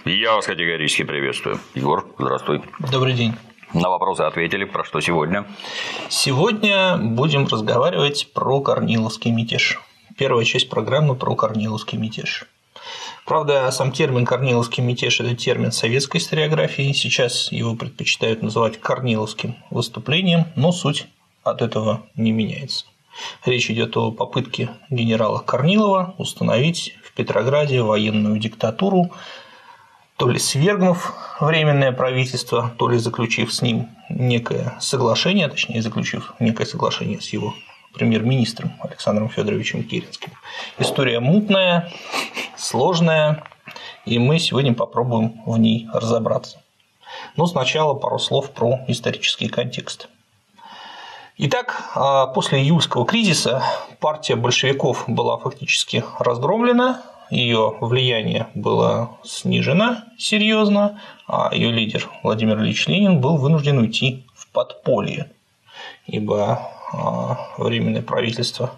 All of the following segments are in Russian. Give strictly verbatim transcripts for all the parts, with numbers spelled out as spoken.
Я вас категорически приветствую. Егор, здравствуй. Добрый день. На вопросы ответили. Про что сегодня? Сегодня будем разговаривать про Корниловский мятеж. Первая часть программы про Корниловский мятеж. Правда, сам термин «Корниловский мятеж» – это термин советской историографии. Сейчас его предпочитают называть Корниловским выступлением, но суть от этого не меняется. Речь идет о попытке генерала Корнилова установить в Петрограде военную диктатуру, то ли свергнув Временное правительство, то ли заключив с ним некое соглашение, точнее, заключив некое соглашение с его премьер-министром Александром Федоровичем Керенским. История мутная, сложная, и мы сегодня попробуем в ней разобраться. Но сначала пару слов про исторический контекст. Итак, после июльского кризиса партия большевиков была фактически разгромлена, ее влияние было снижено серьезно, а ее лидер Владимир Ильич Ленин был вынужден уйти в подполье, ибо Временное правительство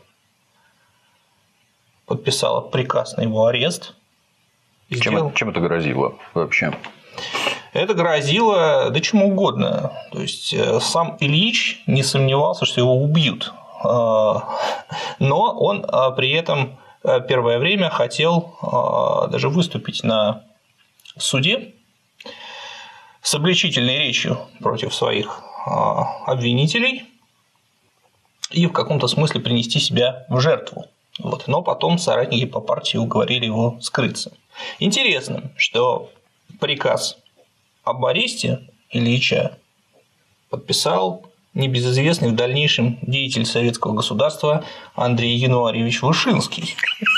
подписало приказ на его арест. Чем, сделал... чем это грозило вообще? Это грозило да чему угодно. То есть сам Ильич не сомневался, что его убьют, но он при этом первое время хотел даже выступить на суде с обличительной речью против своих обвинителей и в каком-то смысле принести себя в жертву. Вот. Но потом соратники по партии уговорили его скрыться. Интересно, что приказ об аресте Ильича подписал небезызвестный в дальнейшем деятель советского государства Андрей Януарьевич Вышинский.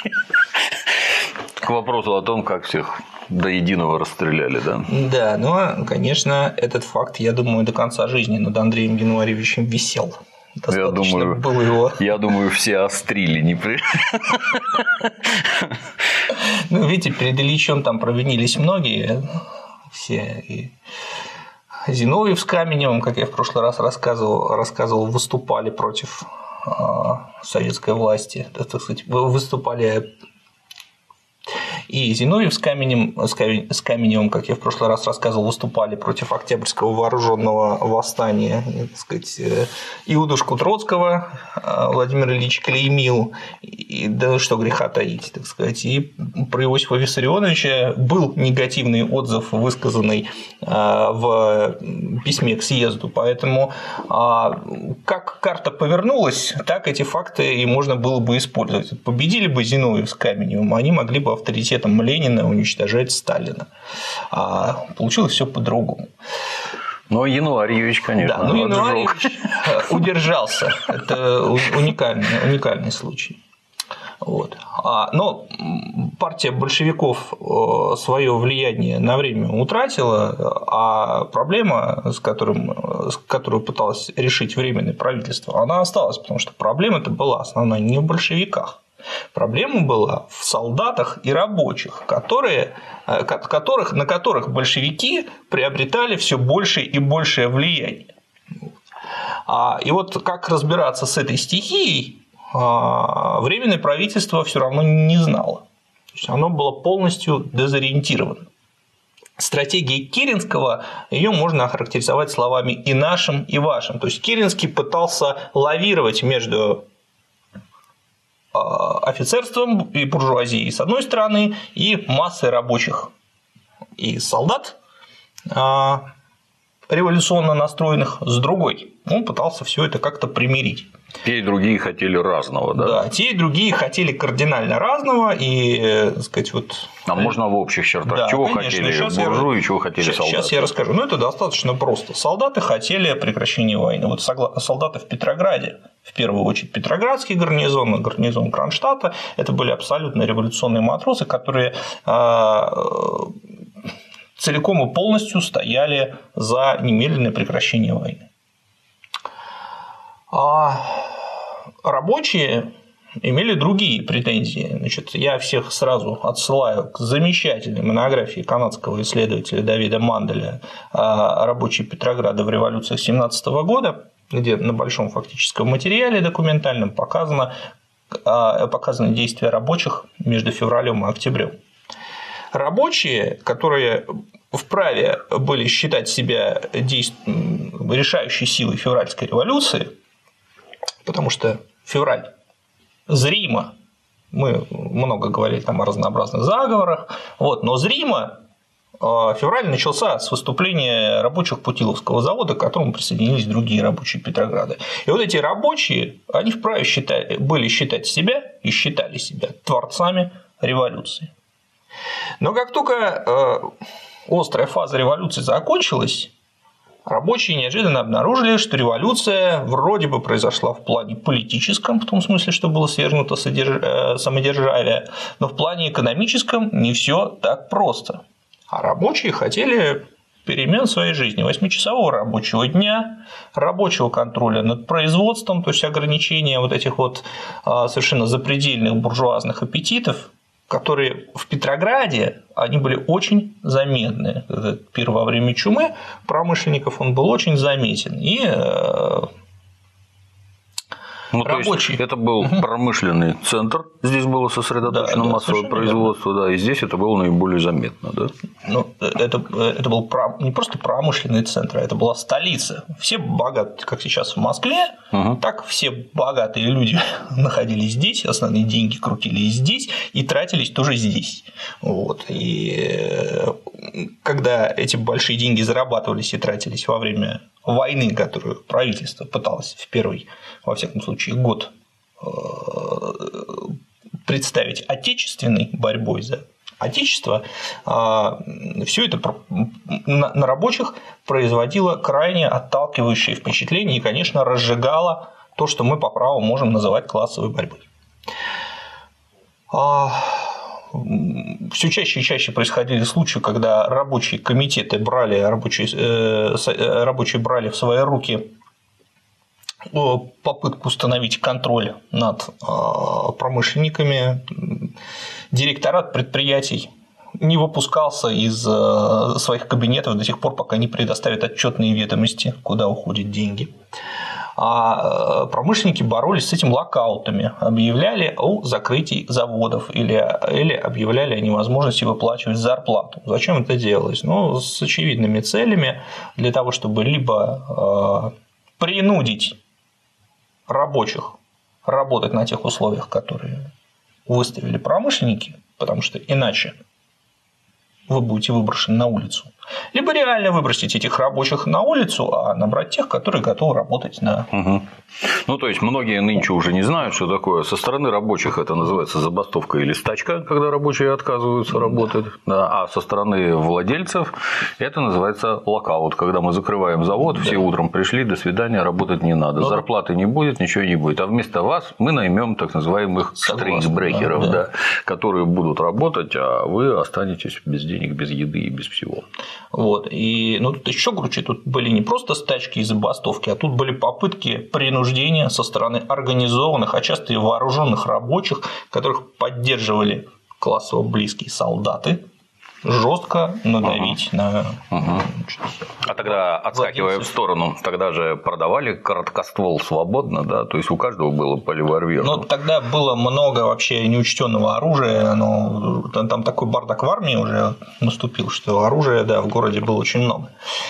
К вопросу о том, как всех до единого расстреляли, да? Да, но, конечно, этот факт, я думаю, до конца жизни над Андреем Януарьевичем висел. Я думаю, было его... я думаю, все острили. Не при... Ну, видите, перед Ильичем там провинились многие, все и Зиновьев с Каменевым, как я в прошлый раз рассказывал, рассказывал выступали против советской власти, так сказать, выступали и Зиновьев с Каменем, с Каменевым, как я в прошлый раз рассказывал, выступали против Октябрьского вооруженного восстания, так сказать, Иудушку Троцкого Владимир Ильич клеймил, и, да что греха таить, так сказать, и про Иосифа Виссарионовича был негативный отзыв, высказанный в письме к съезду, поэтому как карта повернулась, так эти факты и можно было бы использовать. Победили бы Зиновьев с Каменевым, они могли бы авторитетом Ленина уничтожать Сталина. А получилось все по-другому. Но Януарьевич, конечно. Да, но Януарьевич удержался. Это уникальный, уникальный случай. Вот. Но партия большевиков свое влияние на время утратила, а проблема, с, которым, с которую пыталось решить Временное правительство, она осталась, потому что проблема-то была основная не в большевиках. Проблема была в солдатах и рабочих, которые, которых, на которых большевики приобретали все большее и большее влияние. И вот как разбираться с этой стихией, Временное правительство все равно не знало. То есть оно было полностью дезориентировано. Стратегия Керенского, ее можно охарактеризовать словами «и нашим, и вашим». То есть Керенский пытался лавировать между офицерством и буржуазией с одной стороны и массой рабочих и солдат революционно настроенных с другой. Он пытался все это как-то примирить. Те и другие хотели разного, да? Да, те и другие хотели кардинально разного, и, так сказать, вот… А можно в общих чертах? Да, чего конечно, хотели буржуи, я… чего хотели сейчас, солдаты? Сейчас я расскажу. Ну, это достаточно просто. Солдаты хотели прекращения войны. Вот солдаты в Петрограде, в первую очередь Петроградский гарнизон, гарнизон Кронштадта, это были абсолютно революционные матросы, которые целиком и полностью стояли за немедленное прекращение войны. А рабочие имели другие претензии. Значит, я всех сразу отсылаю к замечательной монографии канадского исследователя Давида Манделя «Рабочие Петрограда в революциях семнадцатого года», где на большом фактическом материале документальном показано, показаны действия рабочих между февралем и октябрем. Рабочие, которые вправе были считать себя действ... решающей силой февральской революции, потому что февраль зримо, мы много говорили там о разнообразных заговорах, вот, но зримо февраль начался с выступления рабочих Путиловского завода, к которому присоединились другие рабочие Петрограда. И вот эти рабочие, они вправе считали, были считать себя и считали себя творцами революции. Но как только острая фаза революции закончилась, рабочие неожиданно обнаружили, что революция вроде бы произошла в плане политическом, в том смысле, что было свергнуто самодержавие, но в плане экономическом не все так просто. А рабочие хотели перемен в своей жизни, восьмичасового рабочего дня, рабочего контроля над производством, то есть ограничения вот этих вот совершенно запредельных буржуазных аппетитов, которые в Петрограде, они были очень заметны. Этот пир во время чумы промышленников, он был очень заметен. И ну, рабочий. Это был угу. промышленный центр, здесь было сосредоточено да, массовое да, производство, верно. Да, и здесь это было наиболее заметно. Да? Ну, это, это был не просто промышленный центр, а это была столица. Все богатые, как сейчас в Москве, угу. так все богатые люди находились здесь, основные деньги крутились здесь и тратились тоже здесь. Вот. И когда эти большие деньги зарабатывались и тратились во время войны, которую правительство пыталось в первый, во всяком случае, год представить отечественной борьбой за отечество, все это на рабочих производило крайне отталкивающее впечатление и, конечно, разжигало то, что мы по праву можем называть классовой борьбой. Все чаще и чаще происходили случаи, когда рабочие комитеты брали, рабочие, э, рабочие брали в свои руки попытку установить контроль над промышленниками. Директорат предприятий не выпускался из своих кабинетов до тех пор, пока не предоставят отчетные ведомости, куда уходят деньги. А промышленники боролись с этим локаутами, объявляли о закрытии заводов или, или объявляли о невозможности выплачивать зарплату. Зачем это делалось? Ну, с очевидными целями, для того, чтобы либо принудить рабочих работать на тех условиях, которые выставили промышленники, потому что иначе вы будете выброшены на улицу, либо реально выбросить этих рабочих на улицу, а набрать тех, которые готовы работать на… Угу. Ну, то есть, многие нынче уже не знают, что такое. Со стороны рабочих это называется забастовка или стачка, когда рабочие отказываются работать, да. А со стороны владельцев это называется локаут, когда мы закрываем завод, да. Все утром пришли, до свидания, работать не надо, но… зарплаты не будет, ничего не будет, а вместо вас мы наймем так называемых штрейкбрекеров, да, да. Да, которые будут работать, а вы останетесь без денег, без еды и без всего. Вот. И ну, тут еще круче, тут были не просто стачки и забастовки, а тут были попытки принуждения со стороны организованных, а часто и вооруженных рабочих, которых поддерживали классово близкие солдаты, жестко надавить угу. на… Угу. А тогда, отскакивая в сторону, тогда же продавали короткоствол свободно, да, то есть у каждого было по револьверу. Ну, тогда было много вообще неучтенного оружия, но там такой бардак в армии уже наступил, что оружия, да, в городе было очень много.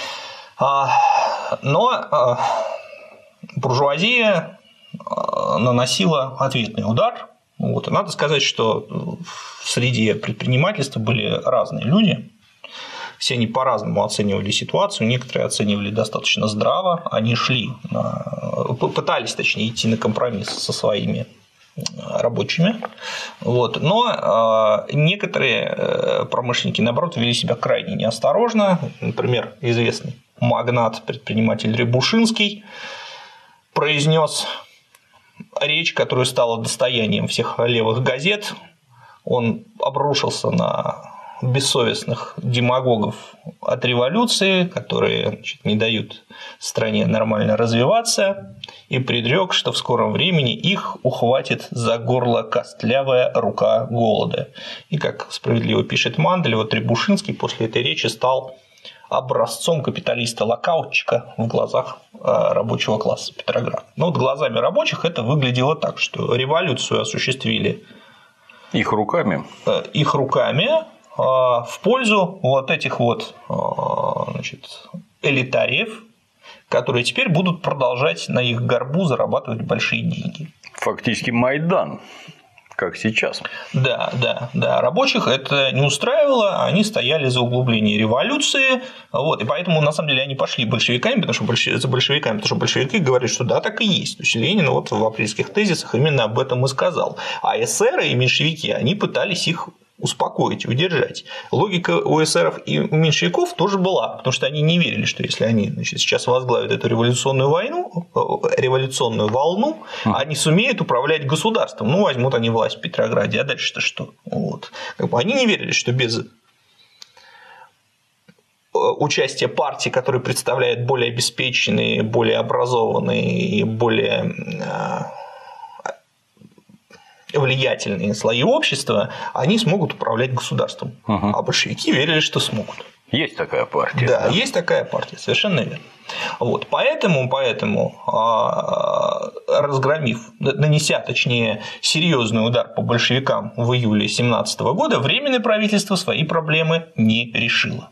Но буржуазия наносила ответный удар. Вот. Надо сказать, что в среде предпринимательства были разные люди, все они по-разному оценивали ситуацию, некоторые оценивали достаточно здраво, они шли, на, пытались, точнее, идти на компромисс со своими рабочими, вот. Но некоторые промышленники, наоборот, вели себя крайне неосторожно, например, известный магнат, предприниматель Рябушинский произнес речь, которая стала достоянием всех левых газет. Он обрушился на бессовестных демагогов от революции, которые, значит, не дают стране нормально развиваться, и предрек, что в скором времени их ухватит за горло костлявая рука голода. И, как справедливо пишет Мандель, вот Рябушинский после этой речи стал образцом капиталиста-локаутчика в глазах рабочего класса Петрограда. Но вот глазами рабочих это выглядело так, что революцию осуществили их руками, их руками, в пользу вот этих вот, значит, элитариев, которые теперь будут продолжать на их горбу зарабатывать большие деньги. Фактически Майдан, как сейчас. Да, да, да. Рабочих это не устраивало, они стояли за углубление революции, вот, и поэтому, на самом деле, они пошли большевиками, потому что большевики, за большевиками, потому что большевики говорят, что да, так и есть. То есть Ленин вот в апрельских тезисах именно об этом и сказал. А эсеры и меньшевики, они пытались их успокоить, удержать. Логика у эсеров и у меньшевиков тоже была, потому что они не верили, что если они, значит, сейчас возглавят эту революционную войну, революционную волну, mm. они сумеют управлять государством. Ну, возьмут они власть в Петрограде, а дальше-то что? Вот. Как бы они не верили, что без участия партии, которые представляют более обеспеченные, более образованные и более влиятельные слои общества, они смогут управлять государством. Угу. А большевики верили, что смогут. Есть такая партия. Да, да? Есть такая партия, совершенно верно. Вот. Поэтому, поэтому, разгромив, нанеся, точнее, серьезный удар по большевикам в июле тысяча девятьсот семнадцатого года, Временное правительство свои проблемы не решило.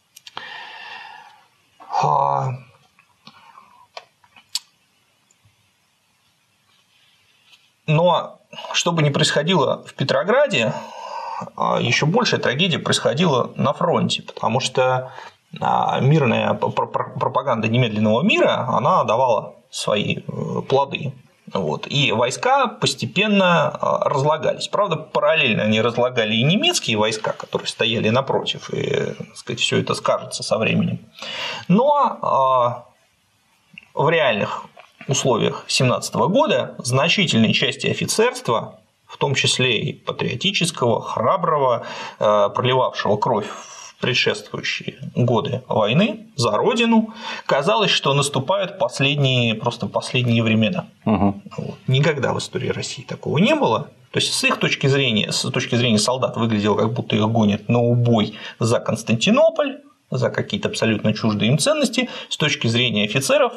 Но что бы ни происходило в Петрограде, еще большая трагедия происходила на фронте, потому что мирная пропаганда немедленного мира, она давала свои плоды. Вот. И войска постепенно разлагались. Правда, параллельно они разлагали и немецкие войска, которые стояли напротив, и, так сказать, все это скажется со временем. Но в реальных условиях тысяча девятьсот семнадцатого года значительной части офицерства, в том числе и патриотического, храброго, проливавшего кровь в предшествующие годы войны за Родину, казалось, что наступают последние, просто последние времена. Угу. Вот. Никогда в истории России такого не было. То есть, с их точки зрения, с точки зрения солдат выглядело, как будто их гонят на убой за Константинополь, за какие-то абсолютно чуждые им ценности. С точки зрения офицеров,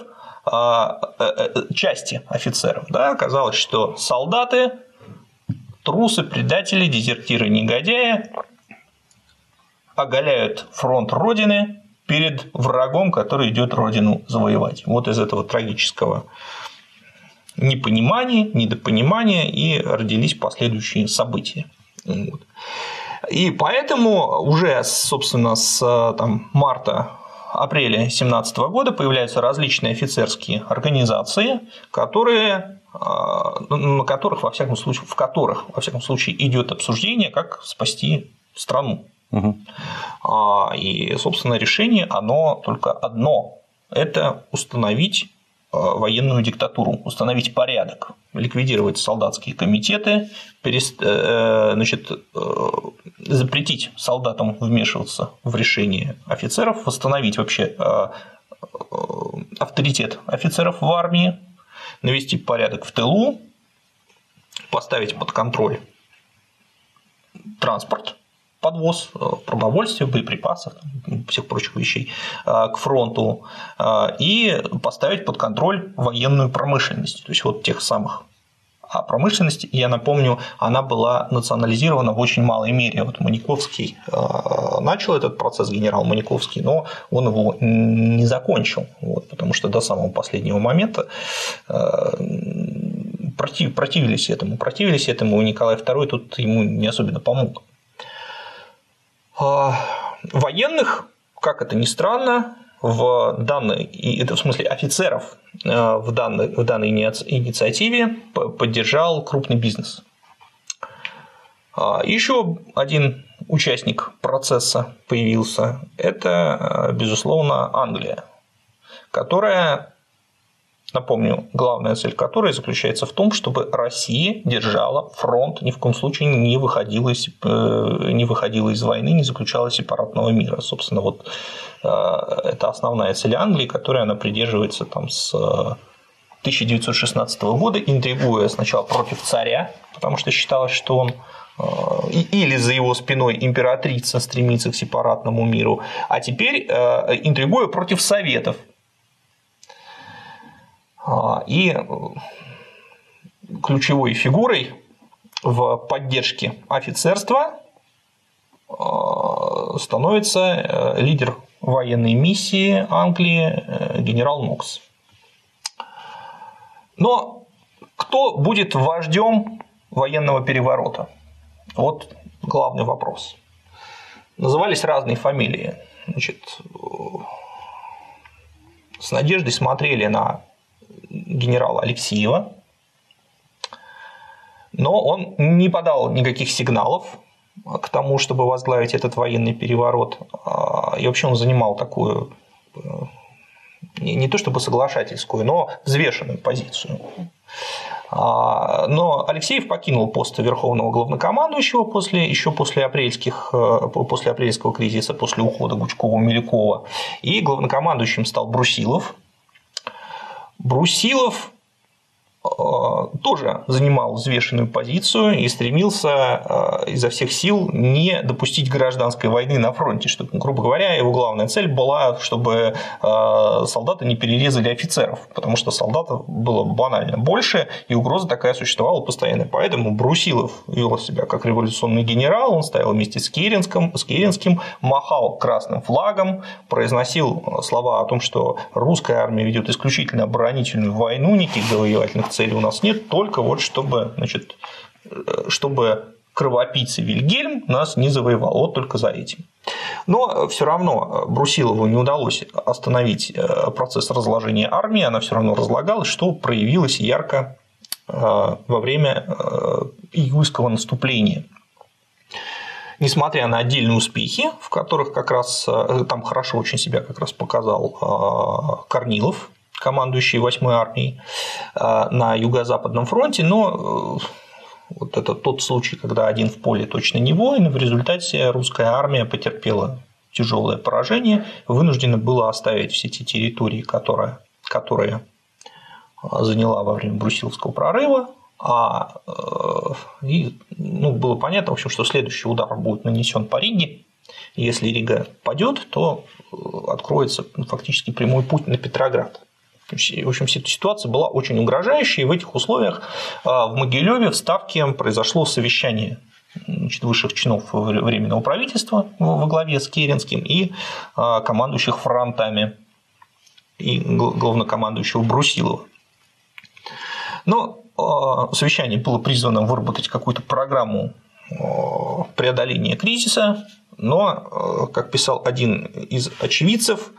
части офицеров, да, оказалось, что солдаты, трусы, предатели, дезертиры, негодяи оголяют фронт Родины перед врагом, который идет Родину завоевать. Вот из этого трагического непонимания, недопонимания и родились последующие события. Вот. И поэтому уже, собственно, с там, марта апреля тысяча девятьсот семнадцатого года появляются различные офицерские организации, которые, на которых, во всяком случае, в которых, во всяком случае, идет обсуждение, как спасти страну. Угу. И, собственно, решение оно только одно – это установить военную диктатуру, установить порядок, ликвидировать солдатские комитеты, значит, запретить солдатам вмешиваться в решения офицеров, восстановить вообще авторитет офицеров в армии, навести порядок в тылу, поставить под контроль транспорт, подвоз продовольствия, боеприпасов, всех прочих вещей к фронту и поставить под контроль военную промышленность, то есть вот тех самых. А промышленность, я напомню, она была национализирована в очень малой мере. Вот Маниковский начал этот процесс, генерал Маниковский, но он его не закончил, вот, потому что до самого последнего момента противились этому, противились этому, и Николай второй тут ему не особенно помог. Военных, как это ни странно, в данной, в смысле офицеров в данной, в данной инициативе поддержал крупный бизнес. Еще один участник процесса появился – это, безусловно, Англия, которая, напомню, главная цель которой заключается в том, чтобы Россия держала фронт, ни в коем случае не выходила из, не выходила из войны, не заключала сепаратного мира. Собственно, вот это основная цель Англии, которой она придерживается там, с тысяча девятьсот шестнадцатого года, интригуя сначала против царя, потому что считалось, что он или за его спиной императрица стремится к сепаратному миру, а теперь интригуя против советов. И ключевой фигурой в поддержке офицерства становится лидер военной миссии Англии генерал Нокс. Но кто будет вождем военного переворота? Вот главный вопрос. Назывались разные фамилии. Значит, с надеждой смотрели на генерала Алексеева, но он не подал никаких сигналов к тому, чтобы возглавить этот военный переворот. И вообще он занимал такую не то чтобы соглашательскую, но взвешенную позицию. Но Алексеев покинул пост верховного главнокомандующего после, еще после, апрельских, после апрельского кризиса, после ухода Гучкова-Милюкова, и главнокомандующим стал Брусилов. Брусилов тоже занимал взвешенную позицию и стремился изо всех сил не допустить гражданской войны на фронте, чтобы, грубо говоря, его главная цель была, чтобы солдаты не перерезали офицеров, потому что солдатов было банально больше, и угроза такая существовала постоянно. Поэтому Брусилов вел себя как революционный генерал, он стоял вместе с Керенским, с Керенским, махал красным флагом, произносил слова о том, что русская армия ведет исключительно оборонительную войну, никаких завоевательных целей у нас нет, только вот чтобы, значит, чтобы кровопийца Вильгельм нас не завоевал, вот только за этим. Но все равно Брусилову не удалось остановить процесс разложения армии, она все равно разлагалась, что проявилось ярко во время июльского наступления. Несмотря на отдельные успехи, в которых как раз там хорошо очень себя как раз показал Корнилов, командующий восьмой армией на Юго-Западном фронте, но вот это тот случай, когда один в поле точно не воин, в результате русская армия потерпела тяжелое поражение, вынуждена была оставить все те территории, которые, которые заняла во время Брусиловского прорыва, а и, ну, было понятно, в общем, что следующий удар будет нанесен по Риге. Если Рига падет, то откроется фактически прямой путь на Петроград. В общем, ситуация была очень угрожающей, и в этих условиях в Могилеве в Ставке произошло совещание, значит, высших чинов Временного правительства во главе с Керенским и командующих фронтами и главнокомандующего Брусилова. Но совещание было призвано выработать какую-то программу преодоления кризиса, но, как писал один из очевидцев,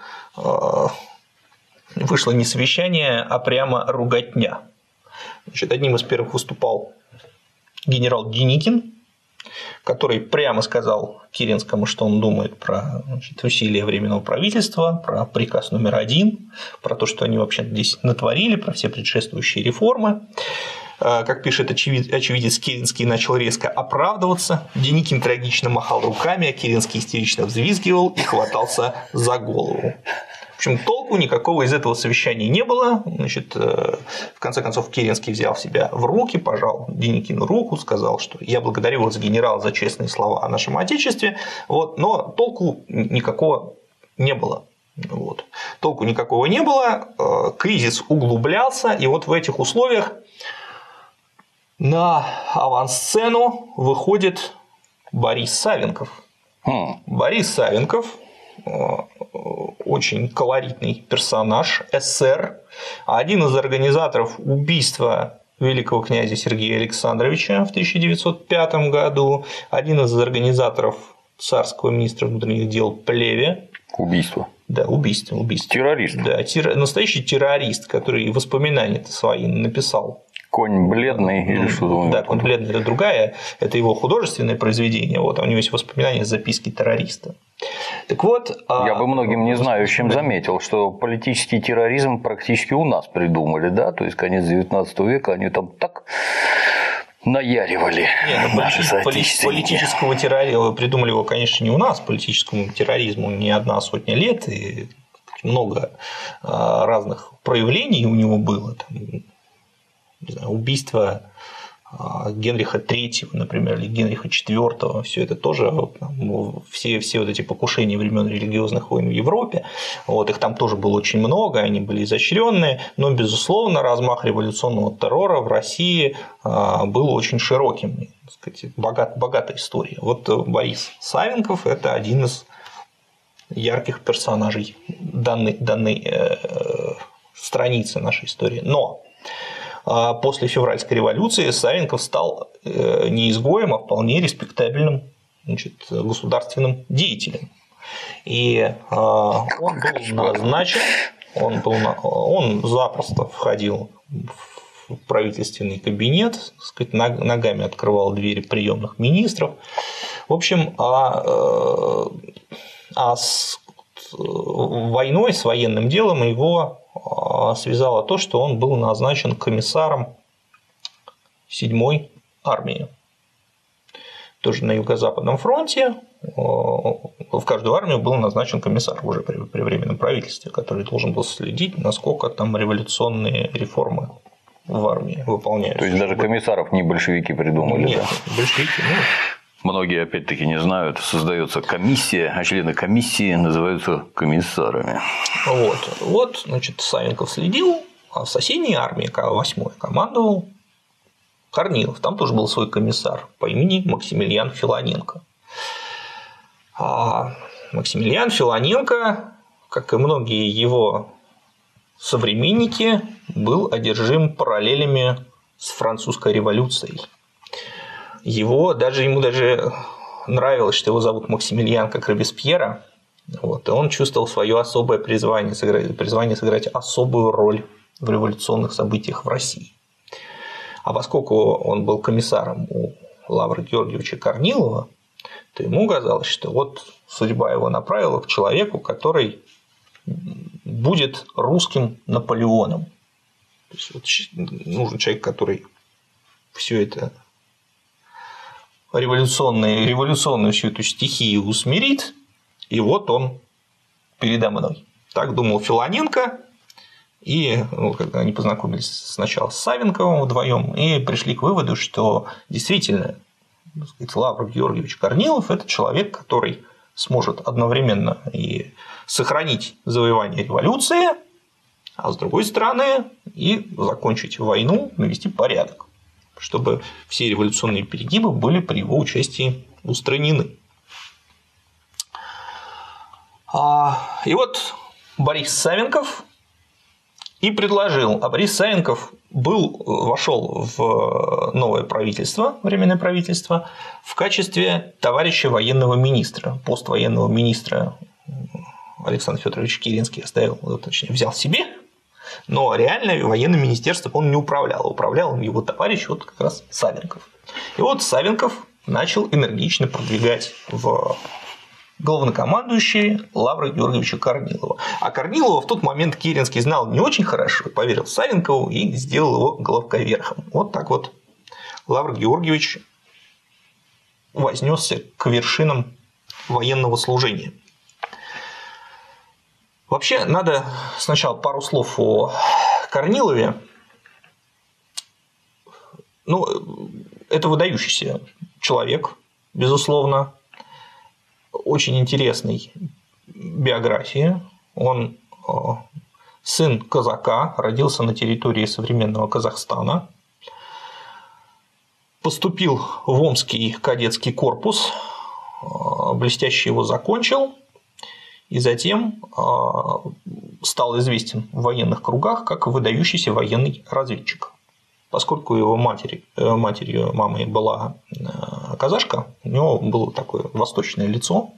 вышло не совещание, а прямо ругатня. Значит, одним из первых выступал генерал Деникин, который прямо сказал Керенскому, что он думает про, значит, усилия Временного правительства, про приказ номер один, про то, что они вообще здесь натворили, про все предшествующие реформы. Как пишет очевидец, Керенский начал резко оправдываться, Деникин трагично махал руками, а Керенский истерично взвизгивал и хватался за голову. В общем, толку никакого из этого совещания не было. Значит, в конце концов, Керенский взял себя в руки, пожал Деникину руку, сказал, что я благодарю вас, генерал, за честные слова о нашем Отечестве. Вот, но толку никакого не было. Вот. Толку никакого не было, кризис углублялся, и вот в этих условиях на авансцену выходит Борис Савенков. Хм. Борис Савенков очень колоритный персонаж, эсер, один из организаторов убийства великого князя Сергея Александровича в тысяча девятьсот пятом году, один из организаторов царского министра внутренних дел Плеве. Убийство. Да, убийство, убийство. Террорист. Да, тер... настоящий террорист, который воспоминания-то свои написал. Конь бледный или что-то. Да, конь бледный – это другая, это его художественное произведение, вот, у него есть воспоминания, записки террориста. Так вот, я бы многим не знающим заметил, что политический терроризм практически у нас придумали, да, то есть конец девятнадцатого века они там так наяривали. Нет, наши полит... политического терроризма придумали его, конечно, не у нас, политическому терроризму не одна сотня лет, и много разных проявлений у него было. Там, не знаю, убийство Генриха третьего, например, или Генриха четвёртого, все это тоже, все, все вот эти покушения времен религиозных войн в Европе, вот, их там тоже было очень много, они были изощренные, но, безусловно, размах революционного террора в России был очень широким, так сказать, богат, богатая история. Вот Борис Савенков – это один из ярких персонажей данной, данной э, страницы нашей истории. Но после февральской революции Савенков стал не изгоем, а вполне респектабельным, значит, государственным деятелем. И он был назначен, он, был, он запросто входил в правительственный кабинет, так сказать, ногами открывал двери приемных министров. В общем, а, а с войной, с военным делом его связало то, что он был назначен комиссаром седьмой армии. Тоже на Юго-Западном фронте в каждую армию был назначен комиссар уже при, при временном правительстве, который должен был следить, насколько там революционные реформы в армии выполняются. То есть даже комиссаров не большевики придумали? Нет, да? большевики, ну. Многие, опять-таки, не знают, создается комиссия, а члены комиссии называются комиссарами. Вот, вот, значит, Савенков следил, а в соседней армии, восьмой, командовал Корнилов. Там тоже был свой комиссар по имени Максимилиан Филоненко. А Максимилиан Филоненко, как и многие его современники, был одержим параллелями с французской революцией. Его, даже, ему даже нравилось, что его зовут Максимилиан, как Робеспьера, вот, и он чувствовал свое особое призвание сыграть, призвание сыграть особую роль в революционных событиях в России. А поскольку он был комиссаром у Лавра Георгиевича Корнилова, то ему казалось, что вот судьба его направила к человеку, который будет русским Наполеоном. То есть вот нужен человек, который все это революционную, революционную всю эту стихию усмирит, и вот он передо мной. Так думал Филоненко, и ну, когда они познакомились сначала с Савенковым вдвоем, и пришли к выводу, что действительно, так сказать, Лавр Георгиевич Корнилов – это человек, который сможет одновременно и сохранить завоевание революции, а с другой стороны и закончить войну, навести порядок, чтобы все революционные перегибы были при его участии устранены. И вот Борис Савенков и предложил, а Борис Савенков был, вошел в новое правительство, временное правительство, в качестве товарища военного министра. Пост военного министра Александр Федорович Керенский оставил, точнее, взял себе. Но реально военным министерством он не управлял, управлял им его товарищ, вот как раз Савенков. И вот Савенков начал энергично продвигать в главнокомандующие Лавра Георгиевича Корнилова. А Корнилова в тот момент Керенский знал не очень хорошо, поверил Савенкову и сделал его главковерхом. Вот так вот Лавр Георгиевич вознесся к вершинам военного служения. Вообще, надо сначала пару слов о Корнилове. Ну, это выдающийся человек, безусловно, очень интересной биографии. Он сын казака, родился на территории современного Казахстана, поступил в Омский кадетский корпус, блестяще его закончил. И затем стал известен в военных кругах как выдающийся военный разведчик. Поскольку его матери, матерью мамой была казашка, у него было такое восточное лицо.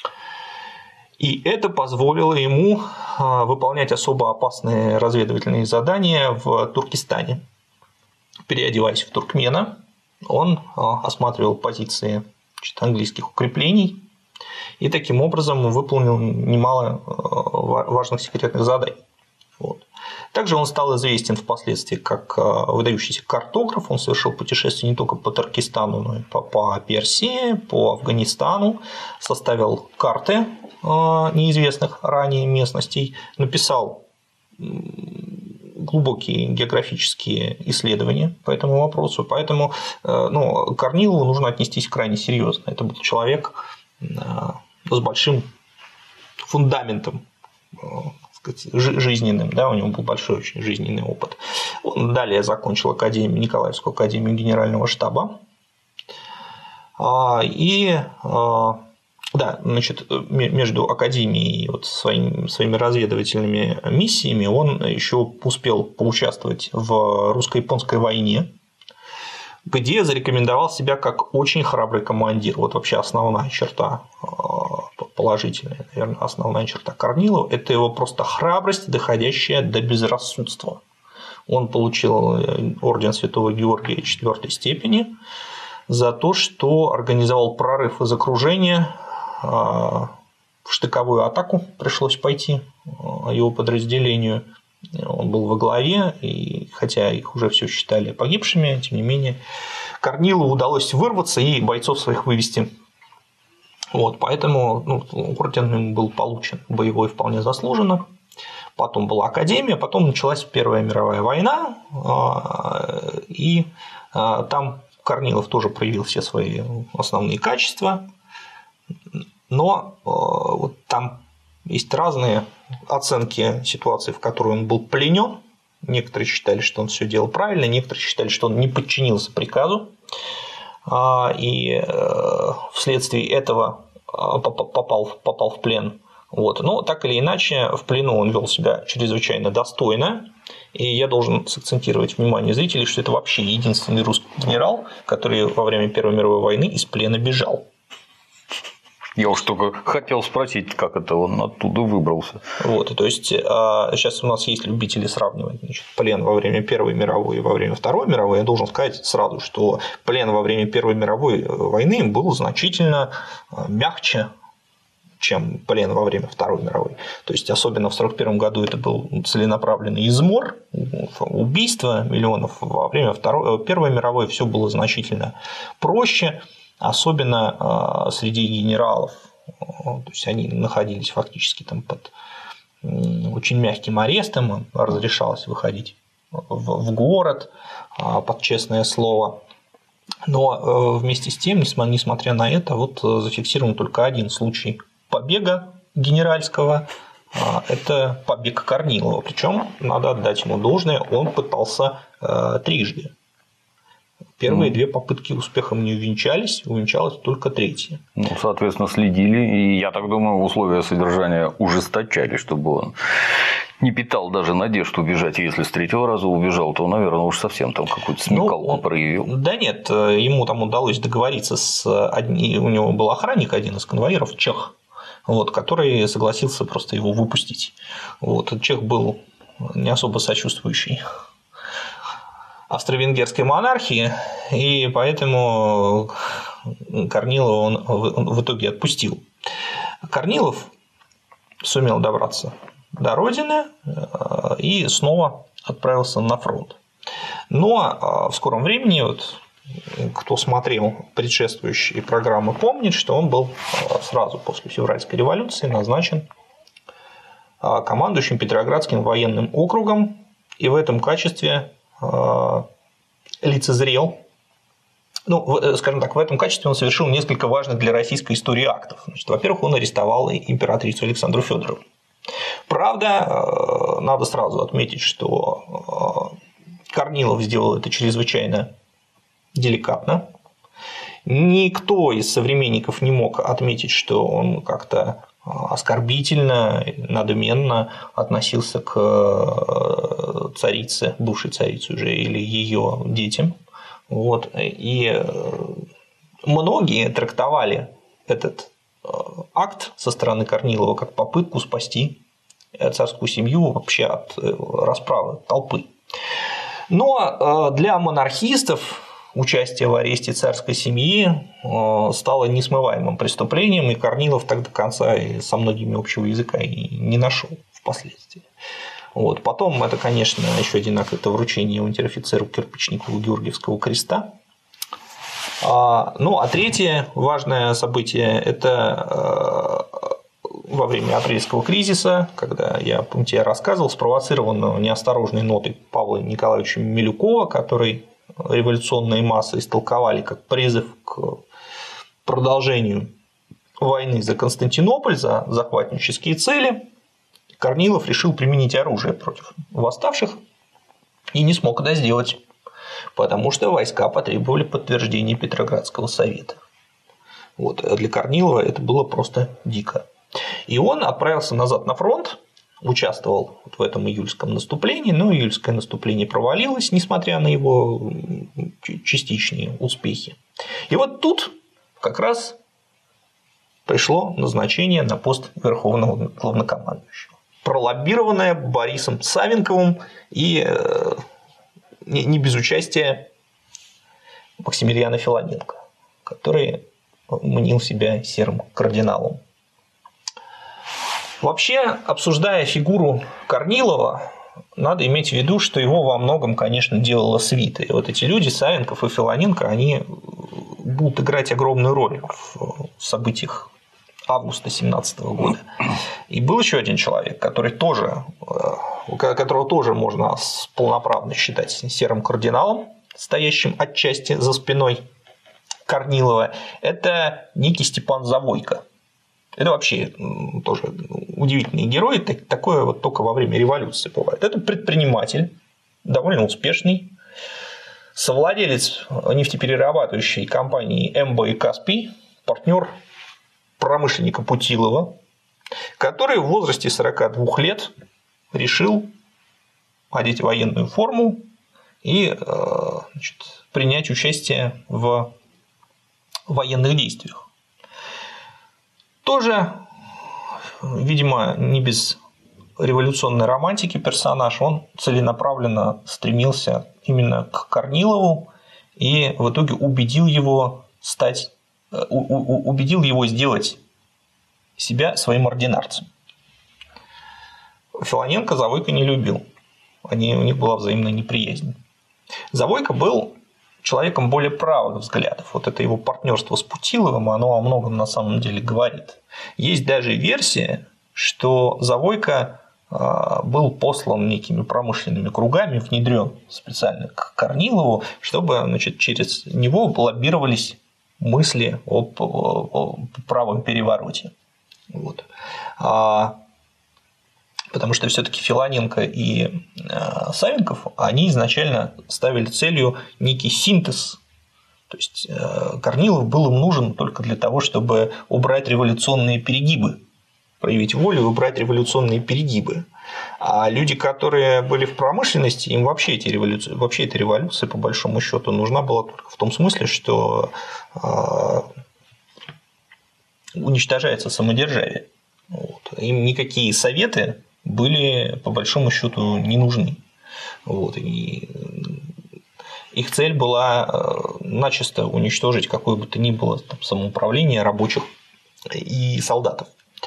И это позволило ему выполнять особо опасные разведывательные задания в Туркестане. Переодеваясь в туркмена, он осматривал позиции английских укреплений и таким образом выполнил немало важных секретных заданий. Вот. Также он стал известен впоследствии как выдающийся картограф. Он совершил путешествия не только по Туркестану, но и по, по Персии, по Афганистану, составил карты неизвестных ранее местностей, написал глубокие географические исследования по этому вопросу. Поэтому ну, к Корнилову нужно отнестись крайне серьезно. Это был человек с большим фундаментом сказать, жизненным, да, у него был большой очень жизненный опыт. Он далее закончил академию, Николаевскую академию генерального штаба и Да, значит, между академией и вот своим, своими разведывательными миссиями он еще успел поучаствовать в русско-японской войне, где зарекомендовал себя как очень храбрый командир. Вот вообще основная черта, положительная, наверное, основная черта Корнилова – это его просто храбрость, доходящая до безрассудства. Он получил орден Святого Георгия четвёртой степени за то, что организовал прорыв из окружения. В штыковую атаку пришлось пойти его подразделению. Он был во главе, и хотя их уже все считали погибшими, тем не менее Корнилову удалось вырваться и бойцов своих вывести. Вот, поэтому ну, орден ему был получен боевой вполне заслуженно. Потом была академия, потом началась Первая мировая война, и там Корнилов тоже проявил все свои основные качества. Но вот там есть разные оценки ситуации, в которой он был пленен. Некоторые считали, что он все делал правильно, некоторые считали, что он не подчинился приказу. И вследствие этого попал, попал в плен. Вот. Но так или иначе, в плену он вел себя чрезвычайно достойно. И я должен сакцентировать внимание зрителей, что это вообще единственный русский генерал, который во время Первой мировой войны из плена бежал. Я уж только хотел спросить, как это он оттуда выбрался. Вот, то есть сейчас у нас есть любители сравнивать, значит, плен во время Первой мировой и во время Второй мировой. Я должен сказать сразу, что плен во время Первой мировой войны был значительно мягче, чем плен во время Второй мировой. То есть особенно в сорок первом году это был целенаправленный измор, убийство миллионов. Во время Второй, Первой мировой все было значительно проще. Особенно среди генералов, то есть они находились фактически там под очень мягким арестом, разрешалось выходить в город под честное слово. Но вместе с тем, несмотря на это, вот зафиксирован только один случай побега генеральского. Это побег Корнилова. Причем надо отдать ему должное, он пытался трижды. Первые две попытки успехом не увенчались, увенчалась только третья. Ну, соответственно, следили, и, я так думаю, условия содержания ужесточали, чтобы он не питал даже надежд убежать. И если с третьего раза убежал, то, наверное, уж совсем там какую-то смекалку ну, он... проявил. Да нет, ему там удалось договориться с одним, у него был охранник, один из конвоиров, чех, вот, который согласился просто его выпустить. Вот, чех был не особо сочувствующий австро-венгерской монархии, и поэтому Корнилова он в итоге отпустил. Корнилов сумел добраться до родины и снова отправился на фронт. Но в скором времени, вот, кто смотрел предшествующие программы, помнит, что он был сразу после февральской революции назначен командующим Петроградским военным округом, и в этом качестве лицезрел, ну, скажем так, в этом качестве он совершил несколько важных для российской истории актов. Значит, во-первых, он арестовал императрицу Александру Фёдоровну. Правда, надо сразу отметить, что Корнилов сделал это чрезвычайно деликатно. Никто из современников не мог отметить, что он как-то оскорбительно, надменно относился к царице, бывшей царице уже, или ее детям. Вот. И многие трактовали этот акт со стороны Корнилова как попытку спасти царскую семью вообще от расправы толпы. Но для монархистов участие в аресте царской семьи стало несмываемым преступлением, и Корнилов так до конца и со многими общего языка и не нашел впоследствии. Вот. Потом это, конечно, еще один акт – это вручение унтер-офицеру Кирпичникову Георгиевского креста. Ну, а третье важное событие – это во время апрельского кризиса, когда я, помните, я рассказывал, спровоцированного неосторожной нотой Павла Николаевича Милюкова, который революционные массы истолковали как призыв к продолжению войны за Константинополь, за захватнические цели, Корнилов решил применить оружие против восставших и не смог это сделать, потому что войска потребовали подтверждения Петроградского совета. Вот. А для Корнилова это было просто дико. И он отправился назад на фронт, участвовал в этом июльском наступлении, но июльское наступление провалилось, несмотря на его частичные успехи. И вот тут как раз пришло назначение на пост верховного главнокомандующего, пролоббированное Борисом Савенковым и не без участия Максимилиана Филоненко, который мнил себя серым кардиналом. Вообще, обсуждая фигуру Корнилова, надо иметь в виду, что его во многом, конечно, делала свита. И вот эти люди, Савенков и Филоненко, они будут играть огромную роль в событиях августа семнадцатого года. И был еще один человек, который тоже, которого тоже можно полноправно считать серым кардиналом, стоящим отчасти за спиной Корнилова. Это некий Степан Завойко. Это вообще тоже удивительный герой, такое вот только во время революции бывает. Это предприниматель, довольно успешный, совладелец нефтеперерабатывающей компании эм бэ и Каспий, партнер промышленника Путилова, который в возрасте сорока двух лет решил одеть военную форму и, значит, принять участие в военных действиях. Тоже, видимо, не без революционной романтики персонаж, он целенаправленно стремился именно к Корнилову и в итоге убедил его стать, убедил его сделать себя своим ординарцем. Филоненко Завойко не любил, они, у них была взаимная неприязнь. Завойко был человеком более правых взглядов. Вот это его партнерство с Путиловым, оно о многом на самом деле говорит. Есть даже версия, что Завойко был послан некими промышленными кругами, внедрен специально к Корнилову, чтобы, значит, через него лоббировались мысли об, о правом перевороте. Вот. Потому что все-таки Филоненко и Савенков, они изначально ставили целью некий синтез. То есть Корнилов был им нужен только для того, чтобы убрать революционные перегибы, проявить волю и убрать революционные перегибы. А люди, которые были в промышленности, им вообще, эти революции, вообще эта революция, по большому счету, нужна была только в том смысле, что уничтожается самодержавие. Вот. Им никакие советы были, по большому счету, не нужны. Вот. И их цель была начисто уничтожить какое бы то ни было там самоуправление рабочих и солдатов.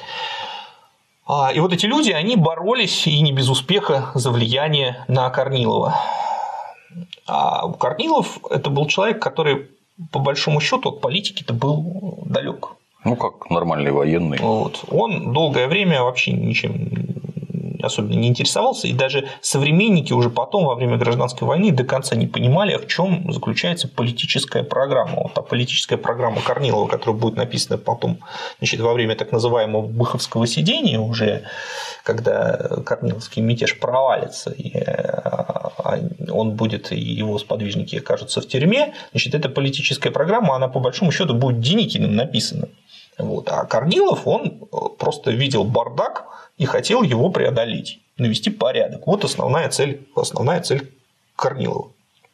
И вот эти люди, они боролись, и не без успеха, за влияние на Корнилова. А Корнилов – это был человек, который, по большому счету, от политики-то был далек. Ну, как нормальный военный. Вот. Он долгое время вообще ничем особенно не интересовался, и даже современники уже потом, во время гражданской войны, до конца не понимали, в чем заключается политическая программа. Вот та политическая программа Корнилова, которая будет написана потом, значит, во время так называемого Быховского сидения, уже когда Корниловский мятеж провалится, и он будет, и его сподвижники окажутся в тюрьме, значит, эта политическая программа, она по большому счету будет Деникиным написана. Вот. А Корнилов, он просто видел бардак и хотел его преодолеть, навести порядок. Вот основная цель, основная цель Корнилова.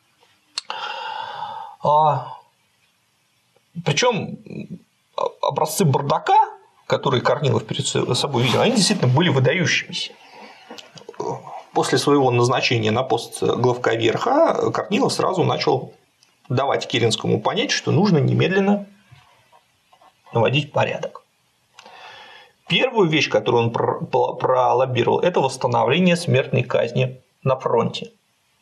А, причем образцы бардака, которые Корнилов перед собой видел, они действительно были выдающимися. После своего назначения на пост главковерха Корнилов сразу начал давать Керенскому понять, что нужно немедленно наводить порядок. Первую вещь, которую он пролоббировал, это восстановление смертной казни на фронте.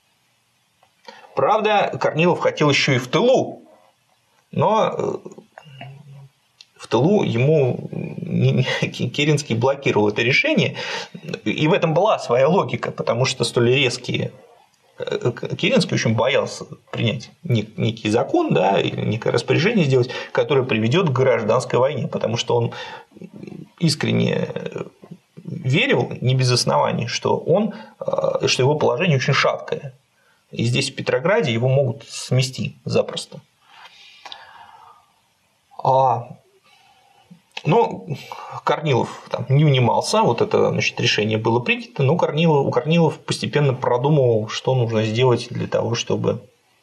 Правда, Корнилов хотел еще и в тылу, но в тылу ему Керенский блокировал это решение, и в этом была своя логика, потому что столь резкие Керенский очень боялся принять некий закон, да, или некое распоряжение сделать, которое приведет к гражданской войне, потому что он искренне верил, не без оснований, что, он, что его положение очень шаткое. И здесь, в Петрограде, его могут смести запросто. А Но Корнилов там не унимался, вот это, значит, решение было принято, но Корнилов, у Корнилов постепенно продумывал, что нужно сделать для того, чтобы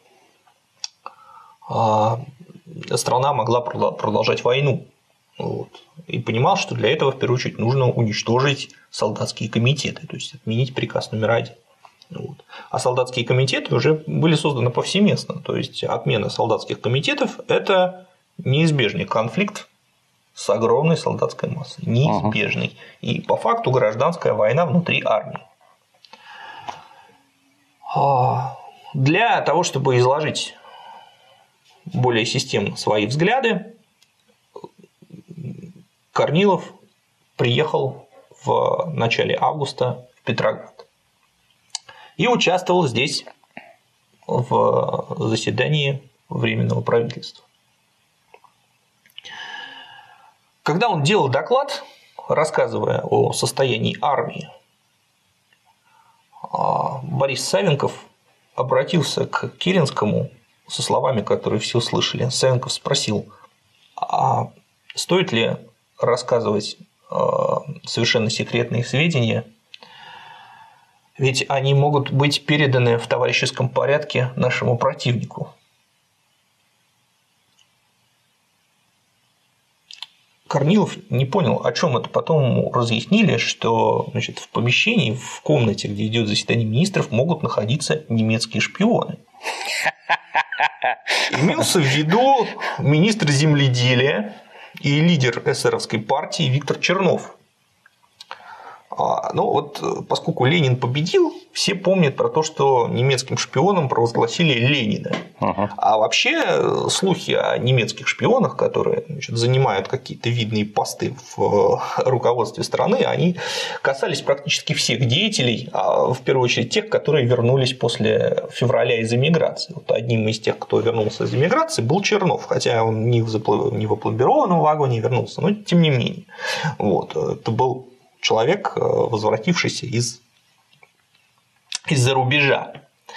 страна могла продолжать войну. Вот. И понимал, что для этого в первую очередь нужно уничтожить солдатские комитеты, то есть отменить приказ номер один. Вот. А солдатские комитеты уже были созданы повсеместно, то есть отмена солдатских комитетов – это неизбежный конфликт с огромной солдатской массой, неизбежный. Ага. И по факту гражданская война внутри армии. Для того, чтобы изложить более системно свои взгляды, Корнилов приехал в начале августа в Петроград и участвовал здесь в заседании Временного правительства. Когда он делал доклад, рассказывая о состоянии армии, Борис Савенков обратился к Керенскому со словами, которые все слышали. Савенков спросил, а стоит ли рассказывать совершенно секретные сведения, ведь они могут быть переданы в товарищеском порядке нашему противнику. Корнилов не понял, о чем это. Потом ему разъяснили, что, значит, в помещении, в комнате, где идет заседание министров, могут находиться немецкие шпионы. Имелся в виду министр земледелия и лидер эсеровской партии Виктор Чернов. Ну вот, поскольку Ленин победил, все помнят про то, что немецким шпионом провозгласили Ленина. Ага. А вообще слухи о немецких шпионах, которые, значит, занимают какие-то видные посты в руководстве страны, они касались практически всех деятелей, а в первую очередь тех, которые вернулись после февраля из эмиграции. Вот одним из тех, кто вернулся из эмиграции, был Чернов, хотя он не в опломбированном вагоне вернулся, но тем не менее. Вот, это был человек, возвратившийся из, из-за рубежа.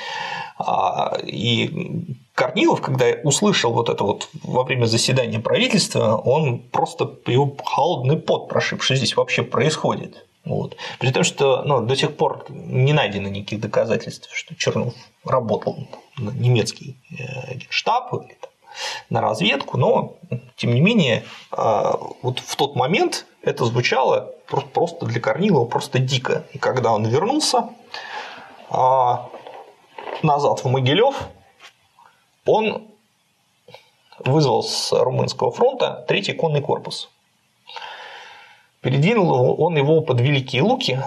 И Корнилов, когда услышал вот это вот во время заседания правительства, он просто, его холодный пот прошиб, что здесь вообще происходит. Вот. При том, что, ну, до сих пор не найдено никаких доказательств, что Чернов работал на немецкий генштаб или там на разведку, но тем не менее вот в тот момент это звучало просто для Корнилова просто дико. И когда он вернулся назад в Могилев, он вызвал с Румынского фронта третий конный корпус. Передвинул он его под Великие Луки,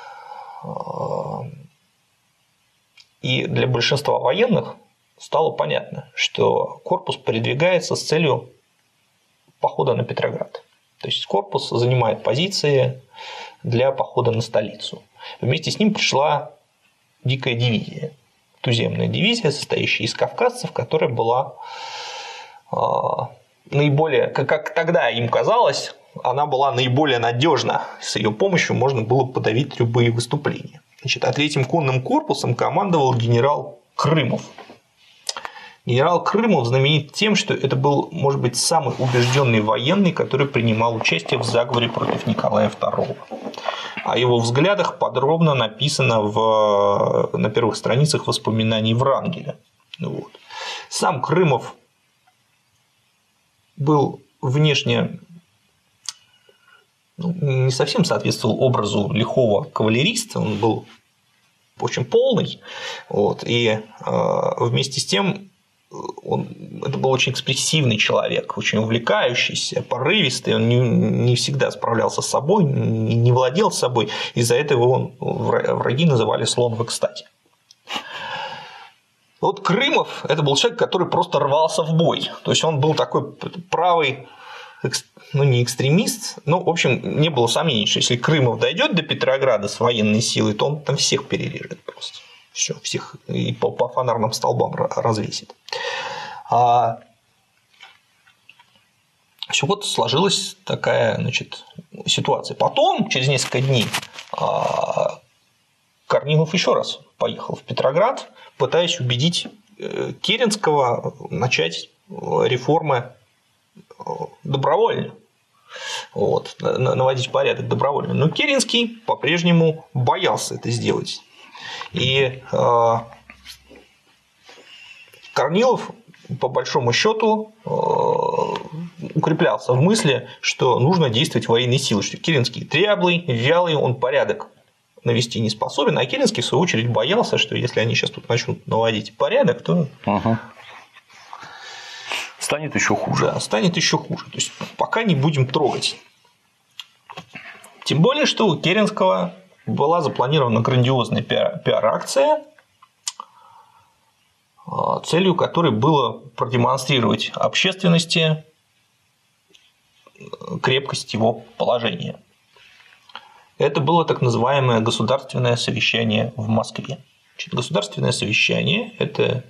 и для большинства военных стало понятно, что корпус передвигается с целью похода на Петроград. То есть корпус занимает позиции для похода на столицу. Вместе с ним пришла дикая дивизия, туземная дивизия, состоящая из кавказцев, которая была наиболее, как тогда им казалось, она была наиболее надежна. С ее помощью можно было подавить любые выступления. Значит, а третьим конным корпусом командовал генерал Крымов. Генерал Крымов знаменит тем, что это был, может быть, самый убежденный военный, который принимал участие в заговоре против Николая второго. О его взглядах подробно написано в, на первых страницах воспоминаний Врангеля. Вот. Сам Крымов был внешне, ну, не совсем соответствовал образу лихого кавалериста, он был очень полный, вот, и э, вместе с тем он, это был очень экспрессивный человек, очень увлекающийся, порывистый, он не, не всегда справлялся с собой, не, не владел собой, из-за этого он, враги называли слон в экстазе. Вот Крымов – это был человек, который просто рвался в бой, то есть он был такой правый, ну не экстремист, но в общем не было сомнений, что если Крымов дойдет до Петрограда с военной силой, то он там всех перережет просто. Все, всех и по, по фонарным столбам развесит. А... Все, вот сложилась такая, значит, ситуация. Потом, через несколько дней, Корнилов еще раз поехал в Петроград, пытаясь убедить Керенского начать реформы добровольно. вот, наводить порядок добровольно. Но Керенский по-прежнему боялся это сделать. И э, Корнилов, по большому счету, э, укреплялся в мысли, что нужно действовать военной силой, что Керенский дряблый, вялый, он порядок навести не способен, а Керенский, в свою очередь, боялся, что если они сейчас тут начнут наводить порядок, то угу. станет еще хуже. Да, станет еще хуже. То есть пока не будем трогать. Тем более, что у Керенского была запланирована грандиозная пиар-акция, целью которой было продемонстрировать общественности крепкость его положения. Это было так называемое государственное совещание в Москве. Значит, государственное совещание – это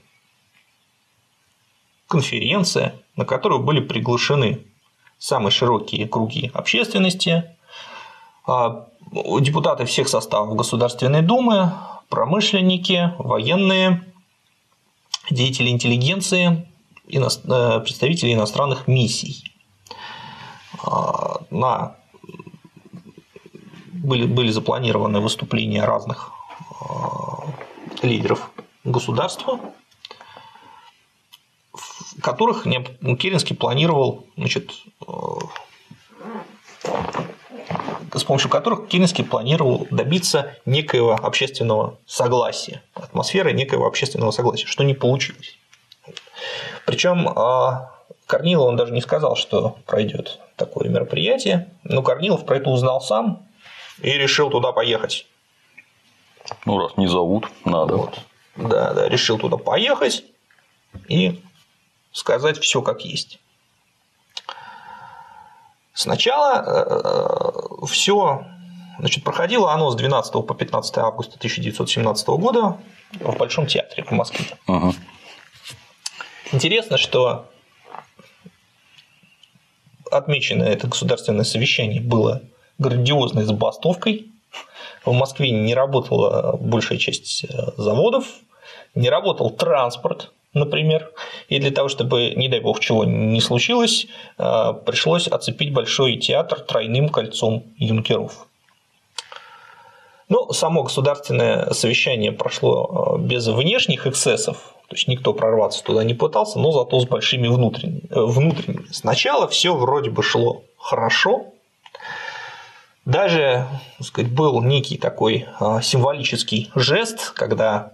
конференция, на которую были приглашены самые широкие круги общественности, депутаты всех составов Государственной Думы, промышленники, военные, деятели интеллигенции, представители иностранных миссий. На... Были, были запланированы выступления разных лидеров государства, в которых Керенский планировал, значит, с помощью которых Керенский планировал добиться некоего общественного согласия, атмосферы некоего общественного согласия, что не получилось. Причем Корнилов, он даже не сказал, что пройдет такое мероприятие, но Корнилов про это узнал сам и решил туда поехать. Ну, раз не зовут, надо. Вот. Да, да, решил туда поехать и сказать все как есть. Сначала все, значит, проходило оно с двенадцатого по пятнадцатое августа тысяча девятьсот семнадцатого года в Большом театре в Москве. Угу. Интересно, что отмечено это государственное совещание было грандиозной забастовкой. В Москве не работала большая часть заводов, не работал транспорт, например, и для того, чтобы, не дай бог, чего не случилось, пришлось оцепить Большой театр тройным кольцом юнкеров. Но само государственное совещание прошло без внешних эксцессов, то есть никто прорваться туда не пытался, но зато с большими внутренними. внутренними. Сначала все вроде бы шло хорошо. Даже, так сказать, был некий такой символический жест, когда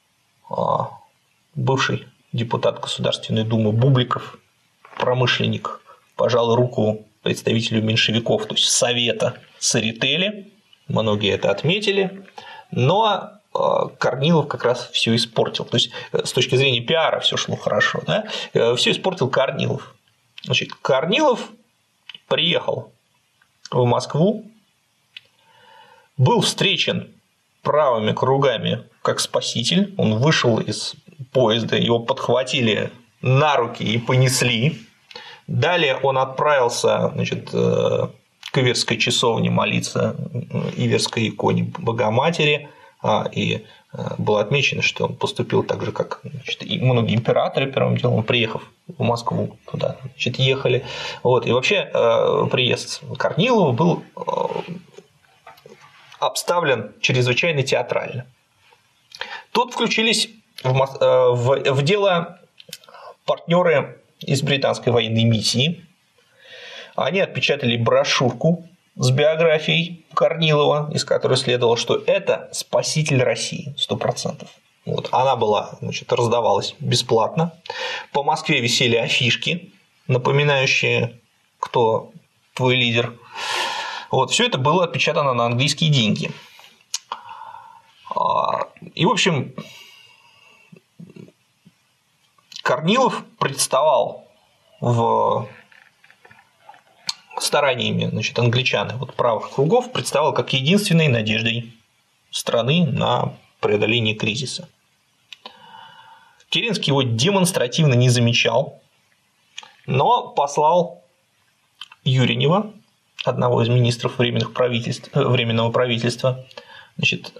бывший депутат Государственной Думы Бубликов, промышленник, пожал руку представителю меньшевиков, то есть Совета Церетели. Многие это отметили. Но Корнилов как раз все испортил. То есть, с точки зрения пиара все шло хорошо. Да? Все испортил Корнилов. Значит, Корнилов приехал в Москву, был встречен правыми кругами как спаситель. Он вышел из поезда, его подхватили на руки и понесли. Далее он отправился, значит, к Иверской часовне молиться Иверской иконе Богоматери. И было отмечено, что он поступил так же, как, значит, и многие императоры первым делом, приехав в Москву, туда, значит, ехали. Вот. И вообще приезд Корнилова был обставлен чрезвычайно театрально. Тут включились в, в, в дело партнеры из британской военной миссии. Они отпечатали брошюрку с биографией Корнилова, из которой следовало, что это спаситель России сто процентов. Вот. Она была, значит, раздавалась бесплатно. По Москве висели афишки, напоминающие, кто твой лидер. Вот. Все это было отпечатано на английские деньги. И, в общем, Корнилов представал в стараниями, значит, англичан, вот правых кругов, представал как единственной надеждой страны на преодоление кризиса. Керенский его демонстративно не замечал, но послал Юринева, одного из министров временных правительств, временного правительства, значит,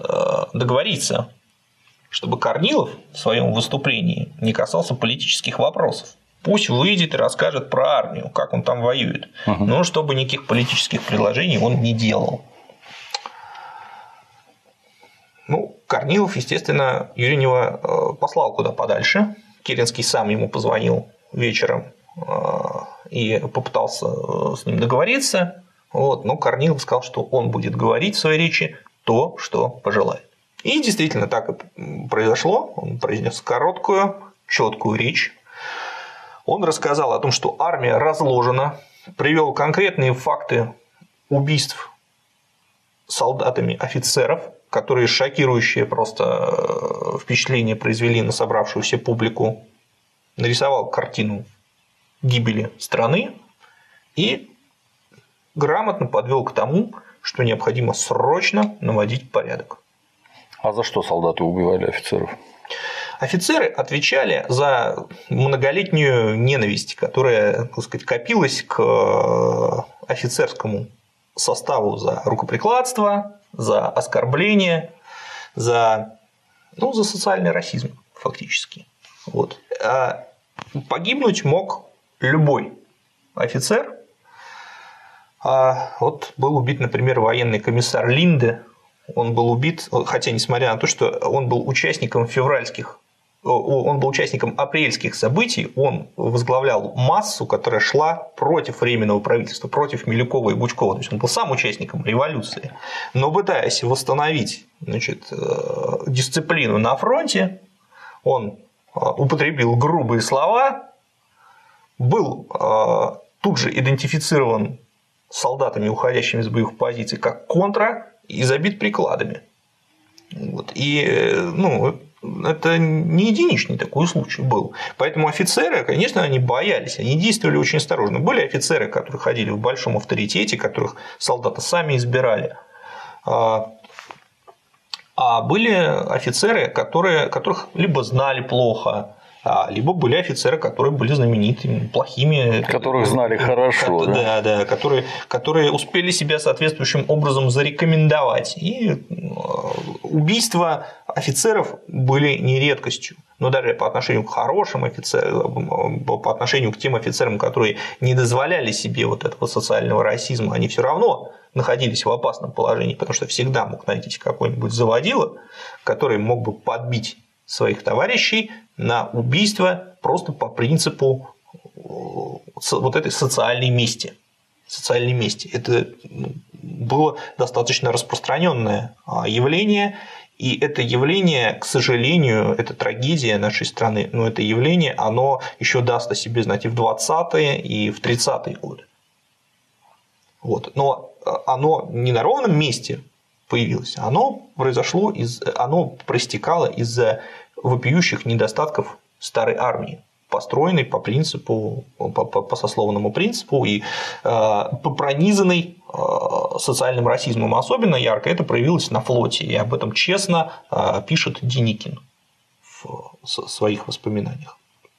договориться, чтобы Корнилов в своем выступлении не касался политических вопросов. пусть выйдет и расскажет про армию, как он там воюет. Угу. Но чтобы никаких политических предложений он не делал. Ну, Корнилов, естественно, Юринева послал куда подальше. Керенский сам ему позвонил вечером и попытался с ним договориться. Вот, но Корнилов сказал, что он будет говорить в своей речи то, что пожелает. И действительно так и произошло. Он произнес короткую, четкую речь. Он рассказал о том, что армия разложена, привел конкретные факты убийств солдатами офицеров, которые шокирующие просто впечатление произвели на собравшуюся публику, нарисовал картину гибели страны и грамотно подвел к тому, что необходимо срочно наводить порядок. А за что солдаты убивали офицеров? Офицеры отвечали за многолетнюю ненависть, которая, так сказать, копилась к офицерскому составу за рукоприкладство, за оскорбление, за, ну, за социальный расизм фактически. Вот. А погибнуть мог любой офицер. А вот был убит, например, военный комиссар Линде. Он был убит, хотя несмотря на то, что он был участником февральских, он был участником апрельских событий, он возглавлял массу, которая шла против Временного правительства, против Милюкова и Гучкова. То есть он был сам участником революции. Но пытаясь восстановить, значит, дисциплину на фронте, он употребил грубые слова, был тут же идентифицирован солдатами, уходящими с боевых позиций, как контра, и забит прикладами. Вот. И, ну, это не единичный такой случай был. Поэтому офицеры, конечно, они боялись, они действовали очень осторожно. Были офицеры, которые ходили в большом авторитете, которых солдаты сами избирали. А были офицеры, которые, которых либо знали плохо, либо были офицеры, которые были знаменитыми, плохими. Которых знали хорошо. Да, да, да, которые, которые успели себя соответствующим образом зарекомендовать. И убийства офицеров были не редкостью. Но даже по отношению к хорошим офицерам, по отношению к тем офицерам, которые не дозволяли себе вот этого социального расизма, они все равно находились в опасном положении, потому что всегда мог найтись какой-нибудь заводила, который мог бы подбить своих товарищей на убийство просто по принципу вот этой социальной мести. Социальной мести. Это было достаточно распространенное явление, и это явление, к сожалению, это трагедия нашей страны, но это явление, оно еще даст о себе знать и в двадцатые, и в тридцатые годы. Вот. Но оно не на ровном месте появилось, оно произошло, из, оно проистекало из-за вопиющих недостатков старой армии, построенной по принципу, по, по, по сословному принципу и э, пронизанной э, социальным расизмом. Особенно ярко это проявилось на флоте, и об этом честно э, пишет Деникин в своих воспоминаниях.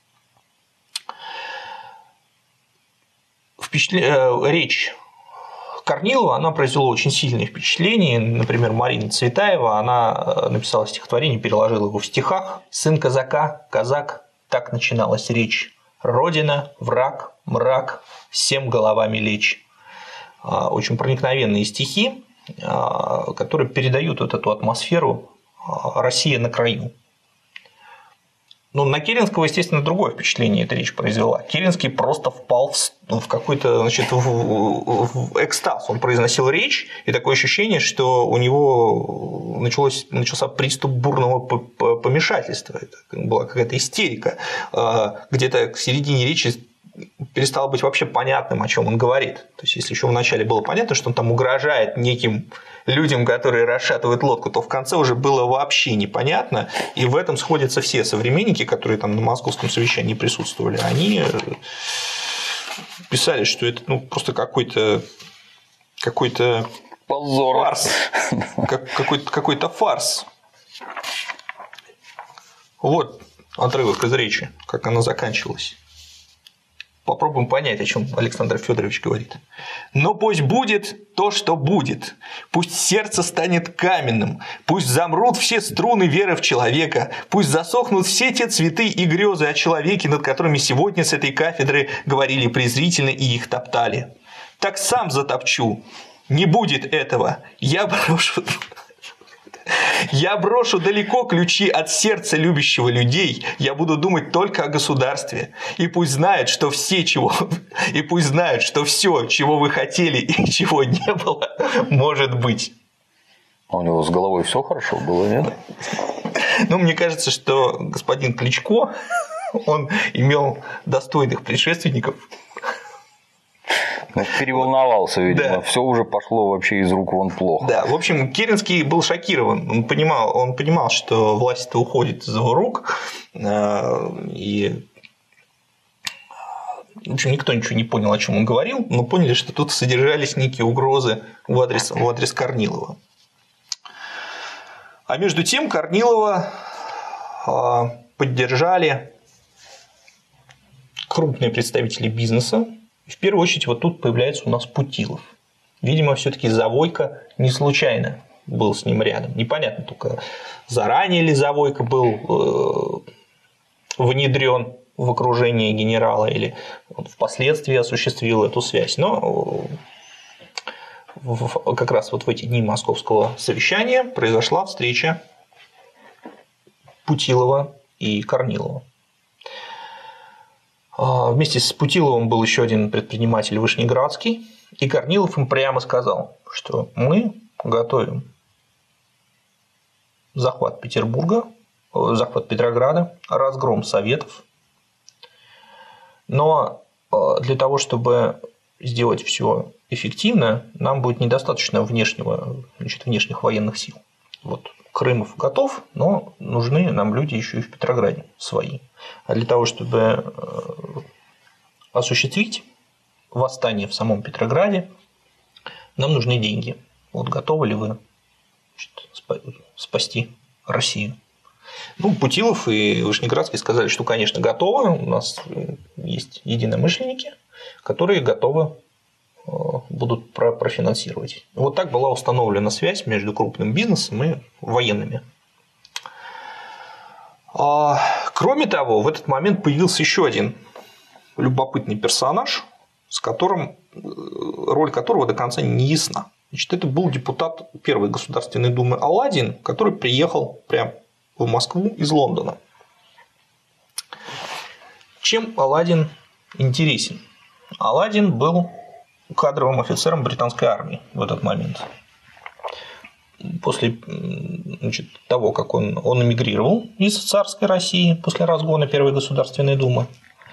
Впечатля... Э, речь Корнилова, она произвела очень сильное впечатление. Например, Марина Цветаева, она написала стихотворение, переложила его в стихах. «Сын казака, казак, так начиналась речь. Родина, враг, мрак, всем головами лечь». Очень проникновенные стихи, которые передают вот эту атмосферу «Россия на краю». Ну, на Керенского, естественно, другое впечатление эта речь произвела. Керенский просто впал в, в какой-то, значит, в, в, в экстаз. Он произносил речь, и такое ощущение, что у него началось, начался приступ бурного помешательства. Это была какая-то истерика. Где-то к середине речи перестало быть вообще понятным, о чем он говорит. То есть, если еще вначале было понятно, что он там угрожает неким людям, которые расшатывают лодку, то в конце уже было вообще непонятно. И в этом сходятся все современники, которые там на московском совещании присутствовали. Они писали, что это, ну, просто какой-то какой-то позор. Фарс. Какой-то, какой-то фарс. Вот отрывок из речи, как она заканчивалась. Попробуем понять, о чем Александр Федорович говорит. Но пусть будет то, что будет. Пусть сердце станет каменным. Пусть замрут все струны веры в человека. Пусть засохнут все те цветы и грезы о человеке, над которыми сегодня с этой кафедры говорили презрительно и их топтали. Так сам затопчу. Не будет этого. Я брошу... Я брошу далеко ключи от сердца любящего людей. Я буду думать только о государстве. И пусть знают, что все, чего... И пусть знают, что все, чего вы хотели и чего не было, может быть. А у него с головой все хорошо было, нет? Ну, мне кажется, что господин Кличко, он имел достойных предшественников. Переволновался, видимо. Да. Все уже пошло вообще из рук вон плохо. Да, в общем, Керенский был шокирован. Он понимал, он понимал, что власть-то уходит из его рук. И, в общем, никто ничего не понял, о чем он говорил, но поняли, что тут содержались некие угрозы в адрес, в адрес Корнилова. А между тем Корнилова поддержали крупные представители бизнеса. В первую очередь, вот тут появляется у нас Путилов. Видимо, все-таки Завойко не случайно был с ним рядом. Непонятно только, заранее ли Завойко был внедрен в окружение генерала или он впоследствии осуществил эту связь. Но как раз вот в эти дни московского совещания произошла встреча Путилова и Корнилова. Вместе с Путиловым был еще один предприниматель Вышнеградский, и Корнилов им прямо сказал, что мы готовим захват Петербурга, захват Петрограда, разгром Советов, но для того, чтобы сделать все эффективно, нам будет недостаточно внешнего, значит, внешних военных сил. Вот Крымов готов, но нужны нам люди еще и в Петрограде свои. А для того, чтобы осуществить восстание в самом Петрограде, нам нужны деньги. Вот готовы ли вы, значит, спасти Россию? Ну, Путилов и Вышнеградский сказали, что, конечно, готовы. У нас есть единомышленники, которые готовы будут профинансировать. Вот так была установлена связь между крупным бизнесом и военными. Кроме того, в этот момент появился еще один любопытный персонаж, с которым, роль которого до конца не ясна. Значит, это был депутат Первой Государственной Думы Аладдин, который приехал прямо в Москву из Лондона. Чем Аладдин интересен? Аладдин был кадровым офицером британской армии в этот момент. После, значит, того, как он, он эмигрировал из царской России после разгона Первой Государственной Думы,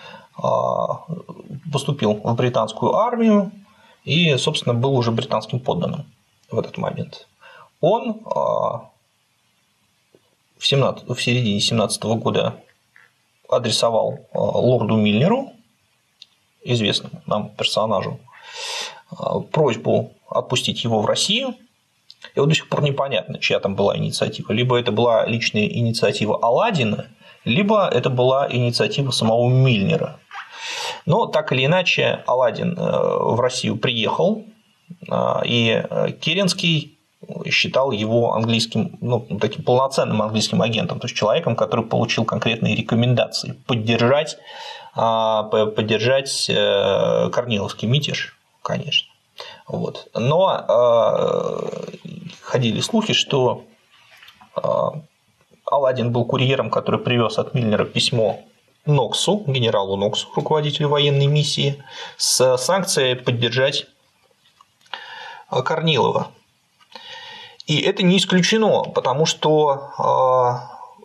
поступил в британскую армию и, собственно, был уже британским подданным в этот момент. Он в, семнадцатом, в середине семнадцатого года адресовал лорду Мильнеру, известному нам персонажу, просьбу отпустить его в Россию. И вот до сих пор непонятно, чья там была инициатива. Либо это была личная инициатива Аладдина, либо это была инициатива самого Мильнера. Но так или иначе Аладдин в Россию приехал, и Керенский считал его английским, ну, таким полноценным английским агентом, то есть человеком, который получил конкретные рекомендации поддержать, поддержать Корниловский мятеж, конечно. Вот. Но э, ходили слухи, что э, Аладдин был курьером, который привез от Мильнера письмо Ноксу, генералу Ноксу, руководителю военной миссии, с санкцией поддержать Корнилова. И это не исключено, потому что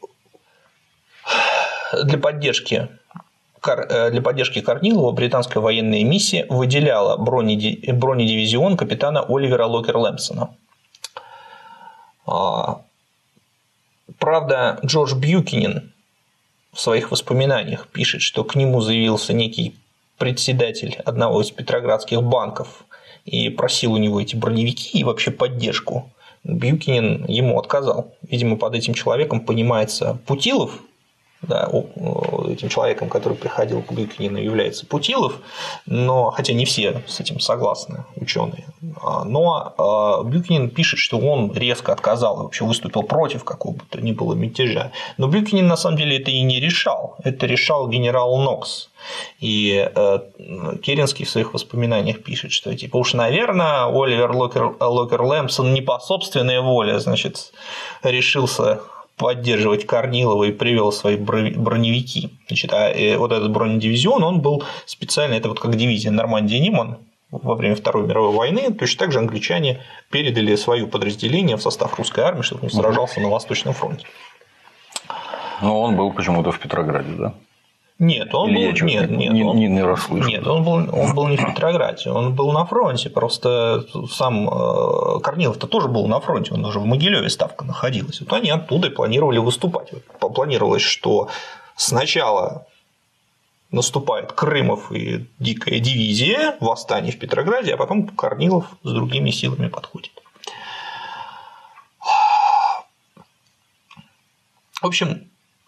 э, для поддержки Для поддержки Корнилова британская военная миссия выделяла бронедивизион капитана Оливера Локер-Лэмпсона. Правда, Джордж Бьюкинен в своих воспоминаниях пишет, что к нему заявился некий председатель одного из петроградских банков и просил у него эти броневики и вообще поддержку. Бьюкинен ему отказал. Видимо, под этим человеком понимается Путилов, да, этим человеком, который приходил к Бюкенину, является Путилов, но, хотя не все с этим согласны, ученые, но Бюкенин пишет, что он резко отказал и вообще выступил против какого бы то ни было мятежа. Но Бюкенин на самом деле это и не решал, это решал генерал Нокс. И Керенский в своих воспоминаниях пишет, что типа уж, наверное, Оливер Локер, Локер Лэмпсон не по собственной воле, значит, решился поддерживать Корнилова и привел свои броневики. Значит, а вот этот бронедивизион, он был специально, это вот как дивизия Нормандия-Ниман во время Второй мировой войны, точно так же англичане передали свое подразделение в состав русской армии, чтобы он сражался на Восточном фронте. Но он был почему-то в Петрограде, да? Нет, он Или был, нет, не, нет, не, он, не, не расслышал. Нет, он был, он был не в Петрограде, он был на фронте. Просто сам Корнилов-то тоже был на фронте, он уже в Могилеве ставка находилась. Вот они оттуда и планировали выступать. Планировалось, что сначала наступает Крымов и Дикая дивизия, восстание в Петрограде, а потом Корнилов с другими силами подходит. В общем,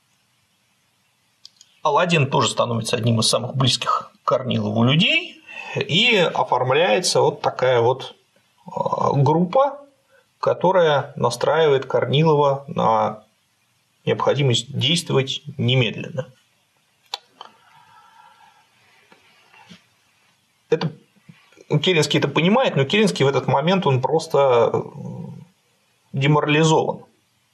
Аладдин тоже становится одним из самых близких к Корнилову людей, и оформляется вот такая вот группа, которая настраивает Корнилова на необходимость действовать немедленно. Это Керенский это понимает, но Керенский в этот момент он просто деморализован.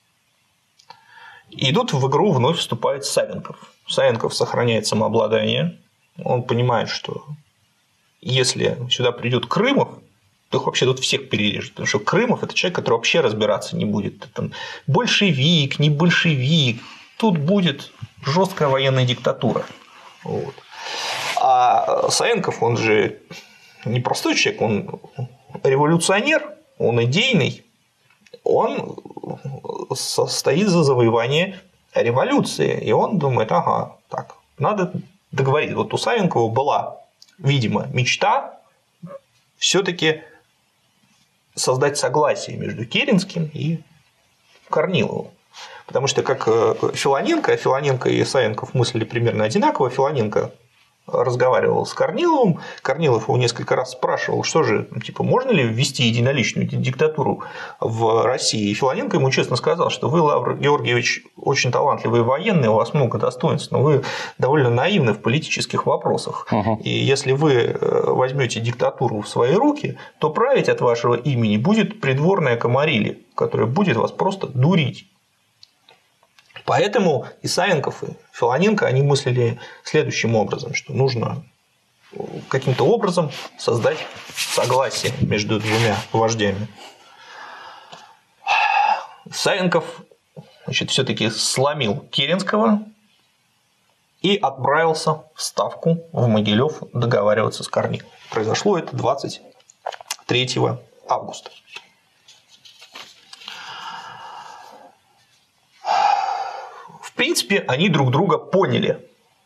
И тут в игру вновь вступает Савенков. Савенков сохраняет самообладание. Он понимает, что если сюда придет Крымов, то их вообще тут всех перережет. Потому что Крымов – это человек, который вообще разбираться не будет. Там, большевик, не большевик. Тут будет жесткая военная диктатура. Вот. А Савенков, он же не простой человек, он революционер, он идейный. Он стоит за завоевание революции, и он думает, ага, так, надо договориться. Вот у Савенкова была, видимо, мечта все-таки создать согласие между Керенским и Корниловым. Потому что как Филоненко, Филоненко и Савенков мыслили примерно одинаково, Филоненко разговаривал с Корниловым, Корнилов его несколько раз спрашивал, что же, типа, можно ли ввести единоличную диктатуру в России, и Филоненко ему честно сказал, что вы, Лавр Георгиевич, очень талантливый военный, у вас много достоинств, но вы довольно наивны в политических вопросах, uh-huh. и если вы возьмете диктатуру в свои руки, то править от вашего имени будет придворная Камарилия, которая будет вас просто дурить. Поэтому и Савенков, и Филоненко, они мыслили следующим образом, что нужно каким-то образом создать согласие между двумя вождями. Савенков, значит, все-таки сломил Керенского и отправился в Ставку в Могилев договариваться с Корниловым. Произошло это двадцать третьего августа. В принципе, они друг друга поняли.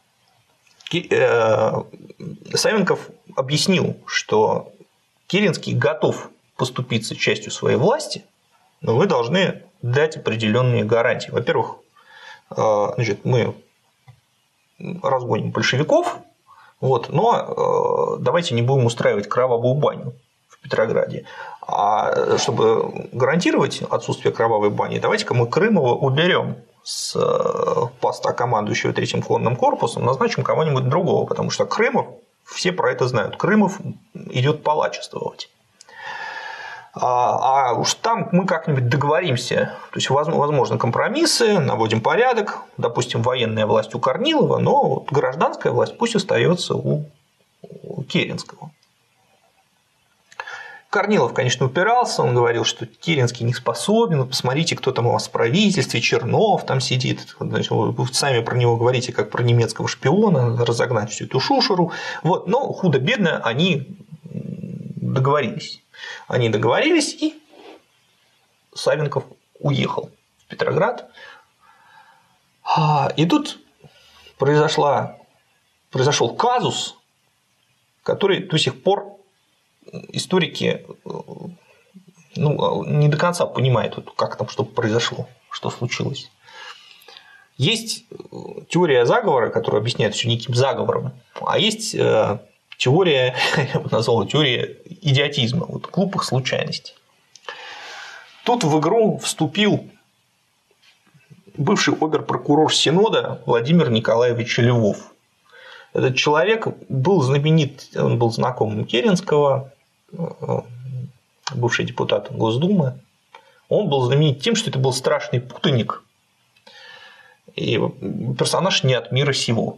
Савенков объяснил, что Керенский готов поступиться частью своей власти, но вы должны дать определенные гарантии. Во-первых, значит, мы разгоним большевиков, вот, но давайте не будем устраивать кровавую баню в Петрограде. А чтобы гарантировать отсутствие кровавой бани, давайте-ка мы Крымова уберем с поста командующего третьим конным корпусом, назначим кого-нибудь другого, потому что Крымов, все про это знают, Крымов идет палачествовать. А уж там мы как-нибудь договоримся, то есть возможны компромиссы, наводим порядок, допустим, военная власть у Корнилова, но гражданская власть пусть остается у Керенского. Корнилов, конечно, упирался, он говорил, что Керенский не способен, посмотрите, кто там у вас в правительстве, Чернов там сидит, вы сами про него говорите, как про немецкого шпиона, разогнать всю эту шушеру. Вот. Но худо-бедно они договорились. Они договорились, и Савенков уехал в Петроград. И тут произошла, произошел казус, который до сих пор историки ну, не до конца понимают, как там что произошло, что случилось. Есть теория заговора, которая объясняет все неким заговором, а есть теория, я бы назвал теория идиотизма, вот, глупых случайностей. Тут в игру вступил бывший обер-прокурор Синода Владимир Николаевич Львов. Этот человек был знаменит, он был знакомым Керенского, бывший депутат Госдумы. Он был знаменит тем, что это был страшный путаник и персонаж не от мира сего.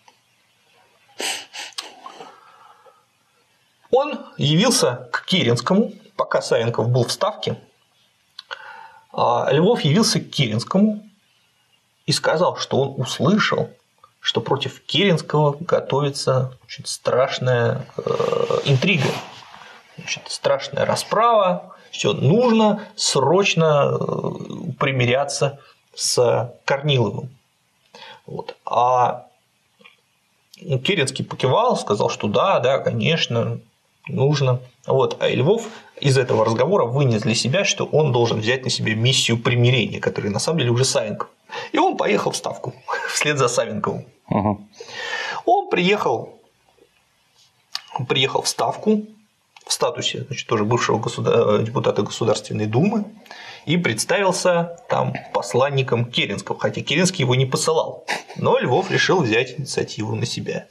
Он явился к Керенскому, пока Савенков был в Ставке, а Львов явился к Керенскому и сказал, что он услышал, что против Керенского готовится очень страшная э, интрига, значит, страшная расправа, что нужно срочно примиряться с Корниловым. Вот. А Керенский покивал, сказал, что да, да, конечно, нужно. Вот. А Львов из этого разговора вынес для себя, что он должен взять на себя миссию примирения, которая на самом деле уже Савенков. И он поехал в Ставку вслед за Савенковым. Угу. Он приехал, приехал в Ставку в статусе, значит, тоже бывшего государ... депутата Государственной Думы и представился там посланником Керенского, хотя Керенский его не посылал, но Львов решил взять инициативу на себя.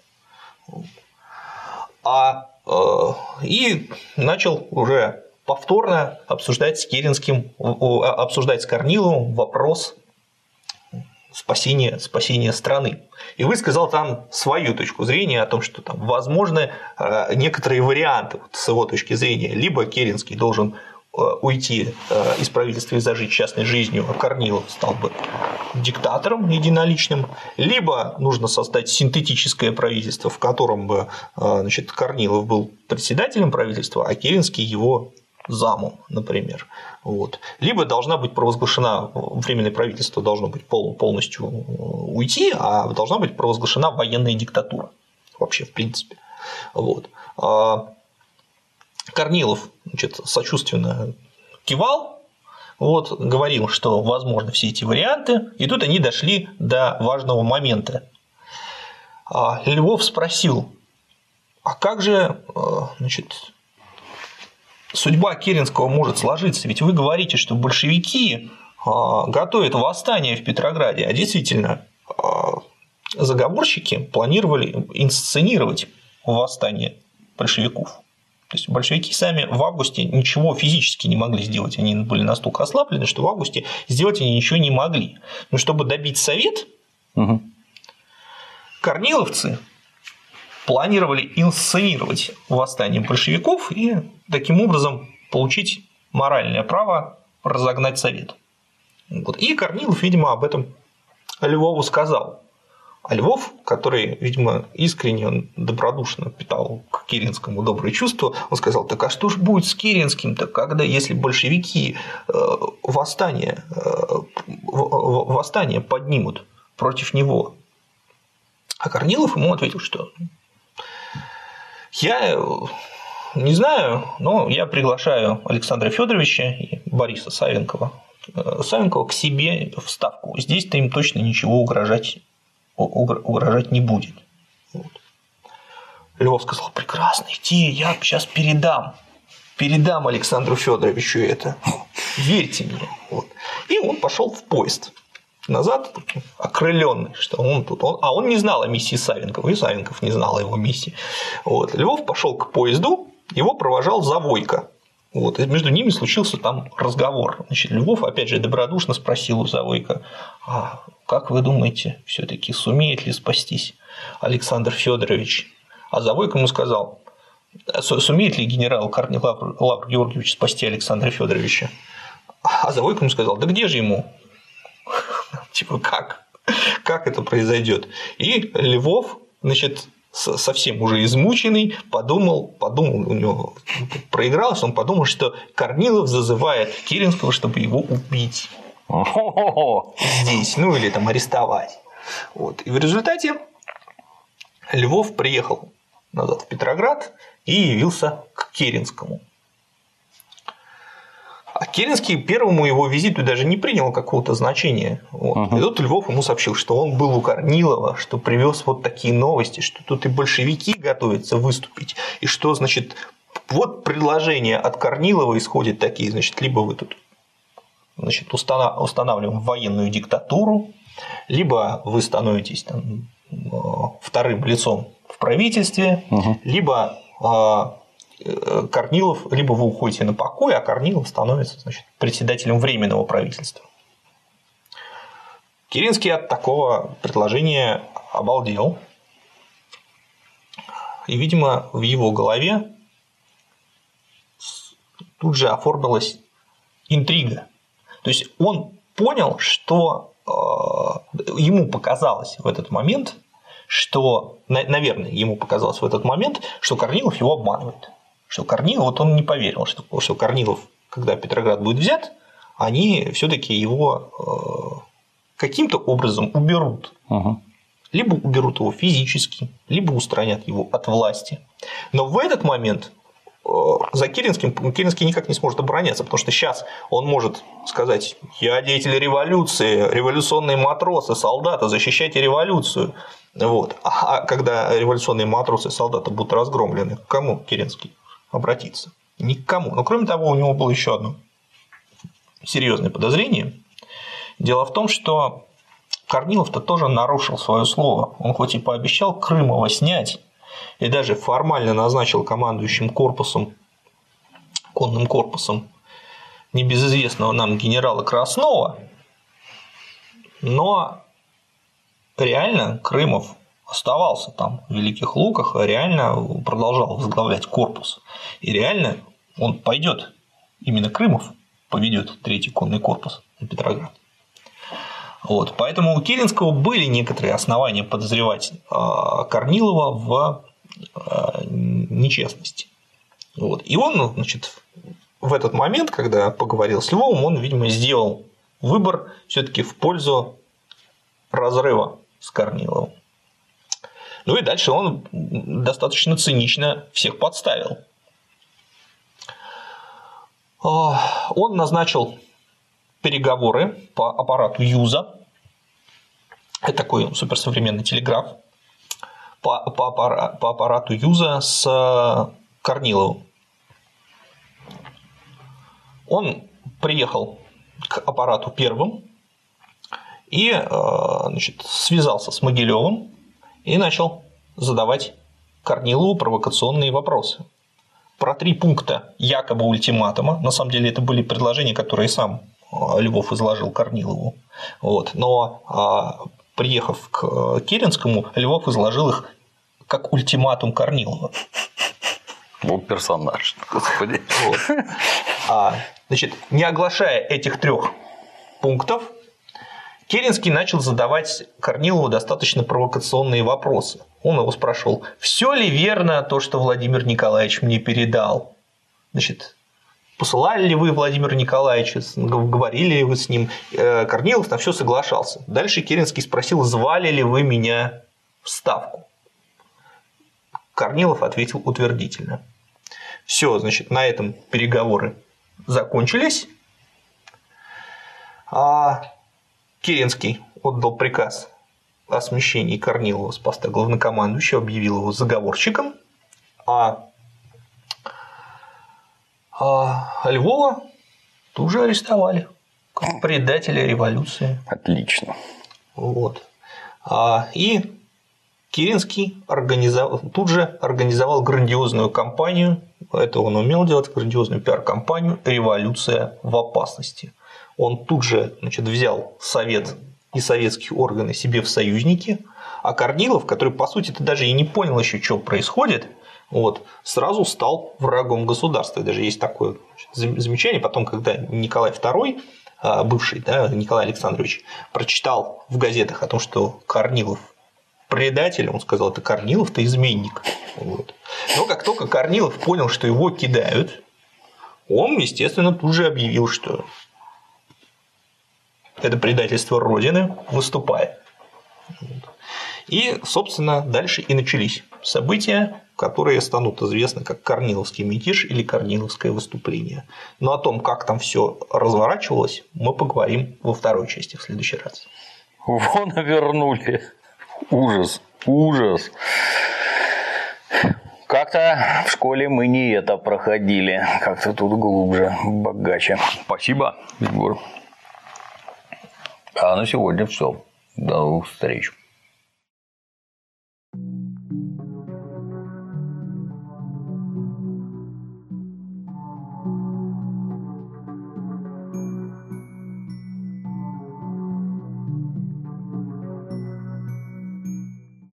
А, э, и начал уже повторно обсуждать с Керенским, обсуждать с Корниловым вопрос спасения, спасения страны. И высказал там свою точку зрения о том, что там возможны некоторые варианты вот, с его точки зрения. Либо Керенский должен уйти из правительства и зажить частной жизнью, а Корнилов стал бы диктатором единоличным, либо нужно создать синтетическое правительство, в котором бы, значит, Корнилов был председателем правительства, а Керенский его замом, например. Вот. Либо должна быть провозглашена, временное правительство должно быть полностью уйти, а должна быть провозглашена военная диктатура. Вообще, в принципе. Вот. Корнилов, значит, сочувственно кивал, вот, говорил, что возможны все эти варианты, и тут они дошли до важного момента. Львов спросил, а как же, значит, судьба Керенского может сложиться? Ведь вы говорите, что большевики готовят восстание в Петрограде, а действительно заговорщики планировали инсценировать восстание большевиков. То есть большевики сами в августе ничего физически не могли сделать, они были настолько ослаблены, что в августе сделать они ничего не могли. Но чтобы добить Совет, угу. корниловцы планировали инсценировать восстание большевиков и таким образом получить моральное право разогнать Совет. Вот. И Корнилов, видимо, об этом Львову сказал. А Львов, который, видимо, искренне, добродушно питал к Керенскому добрые чувства, он сказал, так а что ж будет с Керенским-то, когда, если большевики восстание, восстание поднимут против него? А Корнилов ему ответил, что я не знаю, но я приглашаю Александра Федоровича и Бориса Савенкова, Савенкова к себе в Ставку. Здесь-то им точно ничего угрожать угрожать не будет. Вот. Львов сказал, прекрасно, иди, я сейчас передам, передам Александру Федоровичу это, верьте мне. Вот. И он пошел в поезд назад, окрыленный, что он тут, он, а он не знал о миссии Савенкова, и Савенков не знал о его миссии. Вот. Львов пошел к поезду, его провожал Завойко. Вот. И между ними случился там разговор. Значит, Львов, опять же, добродушно спросил у Завойко, а как вы думаете, все-таки сумеет ли спастись Александр Федорович? А Завойко ему сказал, сумеет ли генерал Корнилов Лавр Георгиевич спасти Александра Федоровича? А Завойко ему сказал, да где же ему? Типа, как? Как это произойдет? И Львов, значит, совсем уже измученный, подумал, подумал, у него проигралось, он подумал, что Корнилов зазывает Керенского, чтобы его убить здесь, ну или там арестовать. Вот. И в результате Львов приехал назад в Петроград и явился к Керенскому. А Керенский первому его визиту даже не принял какого-то значения. Вот. Uh-huh. И тут Львов ему сообщил, что он был у Корнилова, что привез вот такие новости, что тут и большевики готовятся выступить, и что, значит, вот предложения от Корнилова исходят такие, значит, либо вы тут, значит, устанавливаем военную диктатуру, либо вы становитесь там вторым лицом в правительстве, uh-huh. либо Корнилов, либо вы уходите на покой, а Корнилов становится, значит, председателем Временного правительства. Керенский от такого предложения обалдел. И, видимо, в его голове тут же оформилась интрига. То есть он понял, что ему показалось в этот момент, что, наверное, ему показалось в этот момент, что Корнилов его обманывает. Что Корнилов, вот он не поверил, что, что Корнилов, когда Петроград будет взят, они все-таки его каким-то образом уберут. Угу. Либо уберут его физически, либо устранят его от власти. Но в этот момент за Керенским Керенский никак не сможет обороняться, потому что сейчас он может сказать: я деятель революции, революционные матросы, солдаты, защищайте революцию. Вот. А когда революционные матросы и солдаты будут разгромлены, к кому Керенский обратиться? Ни к кому. Но кроме того, у него было еще одно серьезное подозрение. Дело в том, что Корнилов-то тоже нарушил свое слово. Он хоть и пообещал Крымова снять, и даже формально назначил командующим корпусом, конным корпусом небезызвестного нам генерала Краснова, но реально Крымов оставался там в Великих Луках, а реально продолжал возглавлять корпус. И реально он пойдет, именно Крымов поведет третий конный корпус на Петроград. Вот. Поэтому у Керенского были некоторые основания подозревать Корнилова в нечестности. Вот. И он, значит, в этот момент, когда поговорил с Львовым, он, видимо, сделал выбор все-таки в пользу разрыва с Корниловым. Ну и дальше он достаточно цинично всех подставил. Он назначил переговоры по аппарату Юза. Это такой суперсовременный телеграф. По, по, аппарату, по аппарату Юза с Корниловым. Он приехал к аппарату первым и, значит, связался с Могилевым и начал задавать Корнилову провокационные вопросы. Про три пункта якобы ультиматума. На самом деле это были предложения, которые сам Львов изложил Корнилову. Вот. Но приехав к Керенскому, Львов изложил их как ультиматум Корнилова. Вот персонаж, господи. Вот. А, значит, не оглашая этих трех пунктов, Керенский начал задавать Корнилову достаточно провокационные вопросы. Он его спрашивал: все ли верно то, что Владимир Николаевич мне передал? Значит, посылали ли вы Владимира Николаевича, говорили ли вы с ним? Корнилов на все соглашался. Дальше Керенский спросил: звали ли вы меня в Ставку? Корнилов ответил утвердительно. Все, значит, на этом переговоры закончились. А Керенский отдал приказ о смещении Корнилова с поста главнокомандующего, объявил его заговорщиком, а, а Львова тут же арестовали как предателя революции. Отлично. Вот. А, и Керенский организовал, тут же организовал грандиозную кампанию, это он умел делать, грандиозную пиар-кампанию «Революция в опасности». Он тут же, значит, взял совет и советские органы себе в союзники, а Корнилов, который, по сути, даже и не понял еще, что происходит, вот, сразу стал врагом государства. И даже есть такое, значит, замечание, потом, когда Николай второй, бывший, да, Николай Александрович, прочитал в газетах о том, что Корнилов предатель, он сказал: это Корнилов-то изменник. Вот. Но как только Корнилов понял, что его кидают, он, естественно, тут же объявил, что это предательство Родины, выступая. И, собственно, дальше и начались события, которые станут известны как Корниловский мятеж или Корниловское выступление. Но о том, как там все разворачивалось, мы поговорим во второй части в следующий раз. Вон вернули. Ужас, ужас. Как-то в школе мы не это проходили. Как-то тут глубже, богаче. Спасибо, Егор. А на сегодня все. До новых встреч.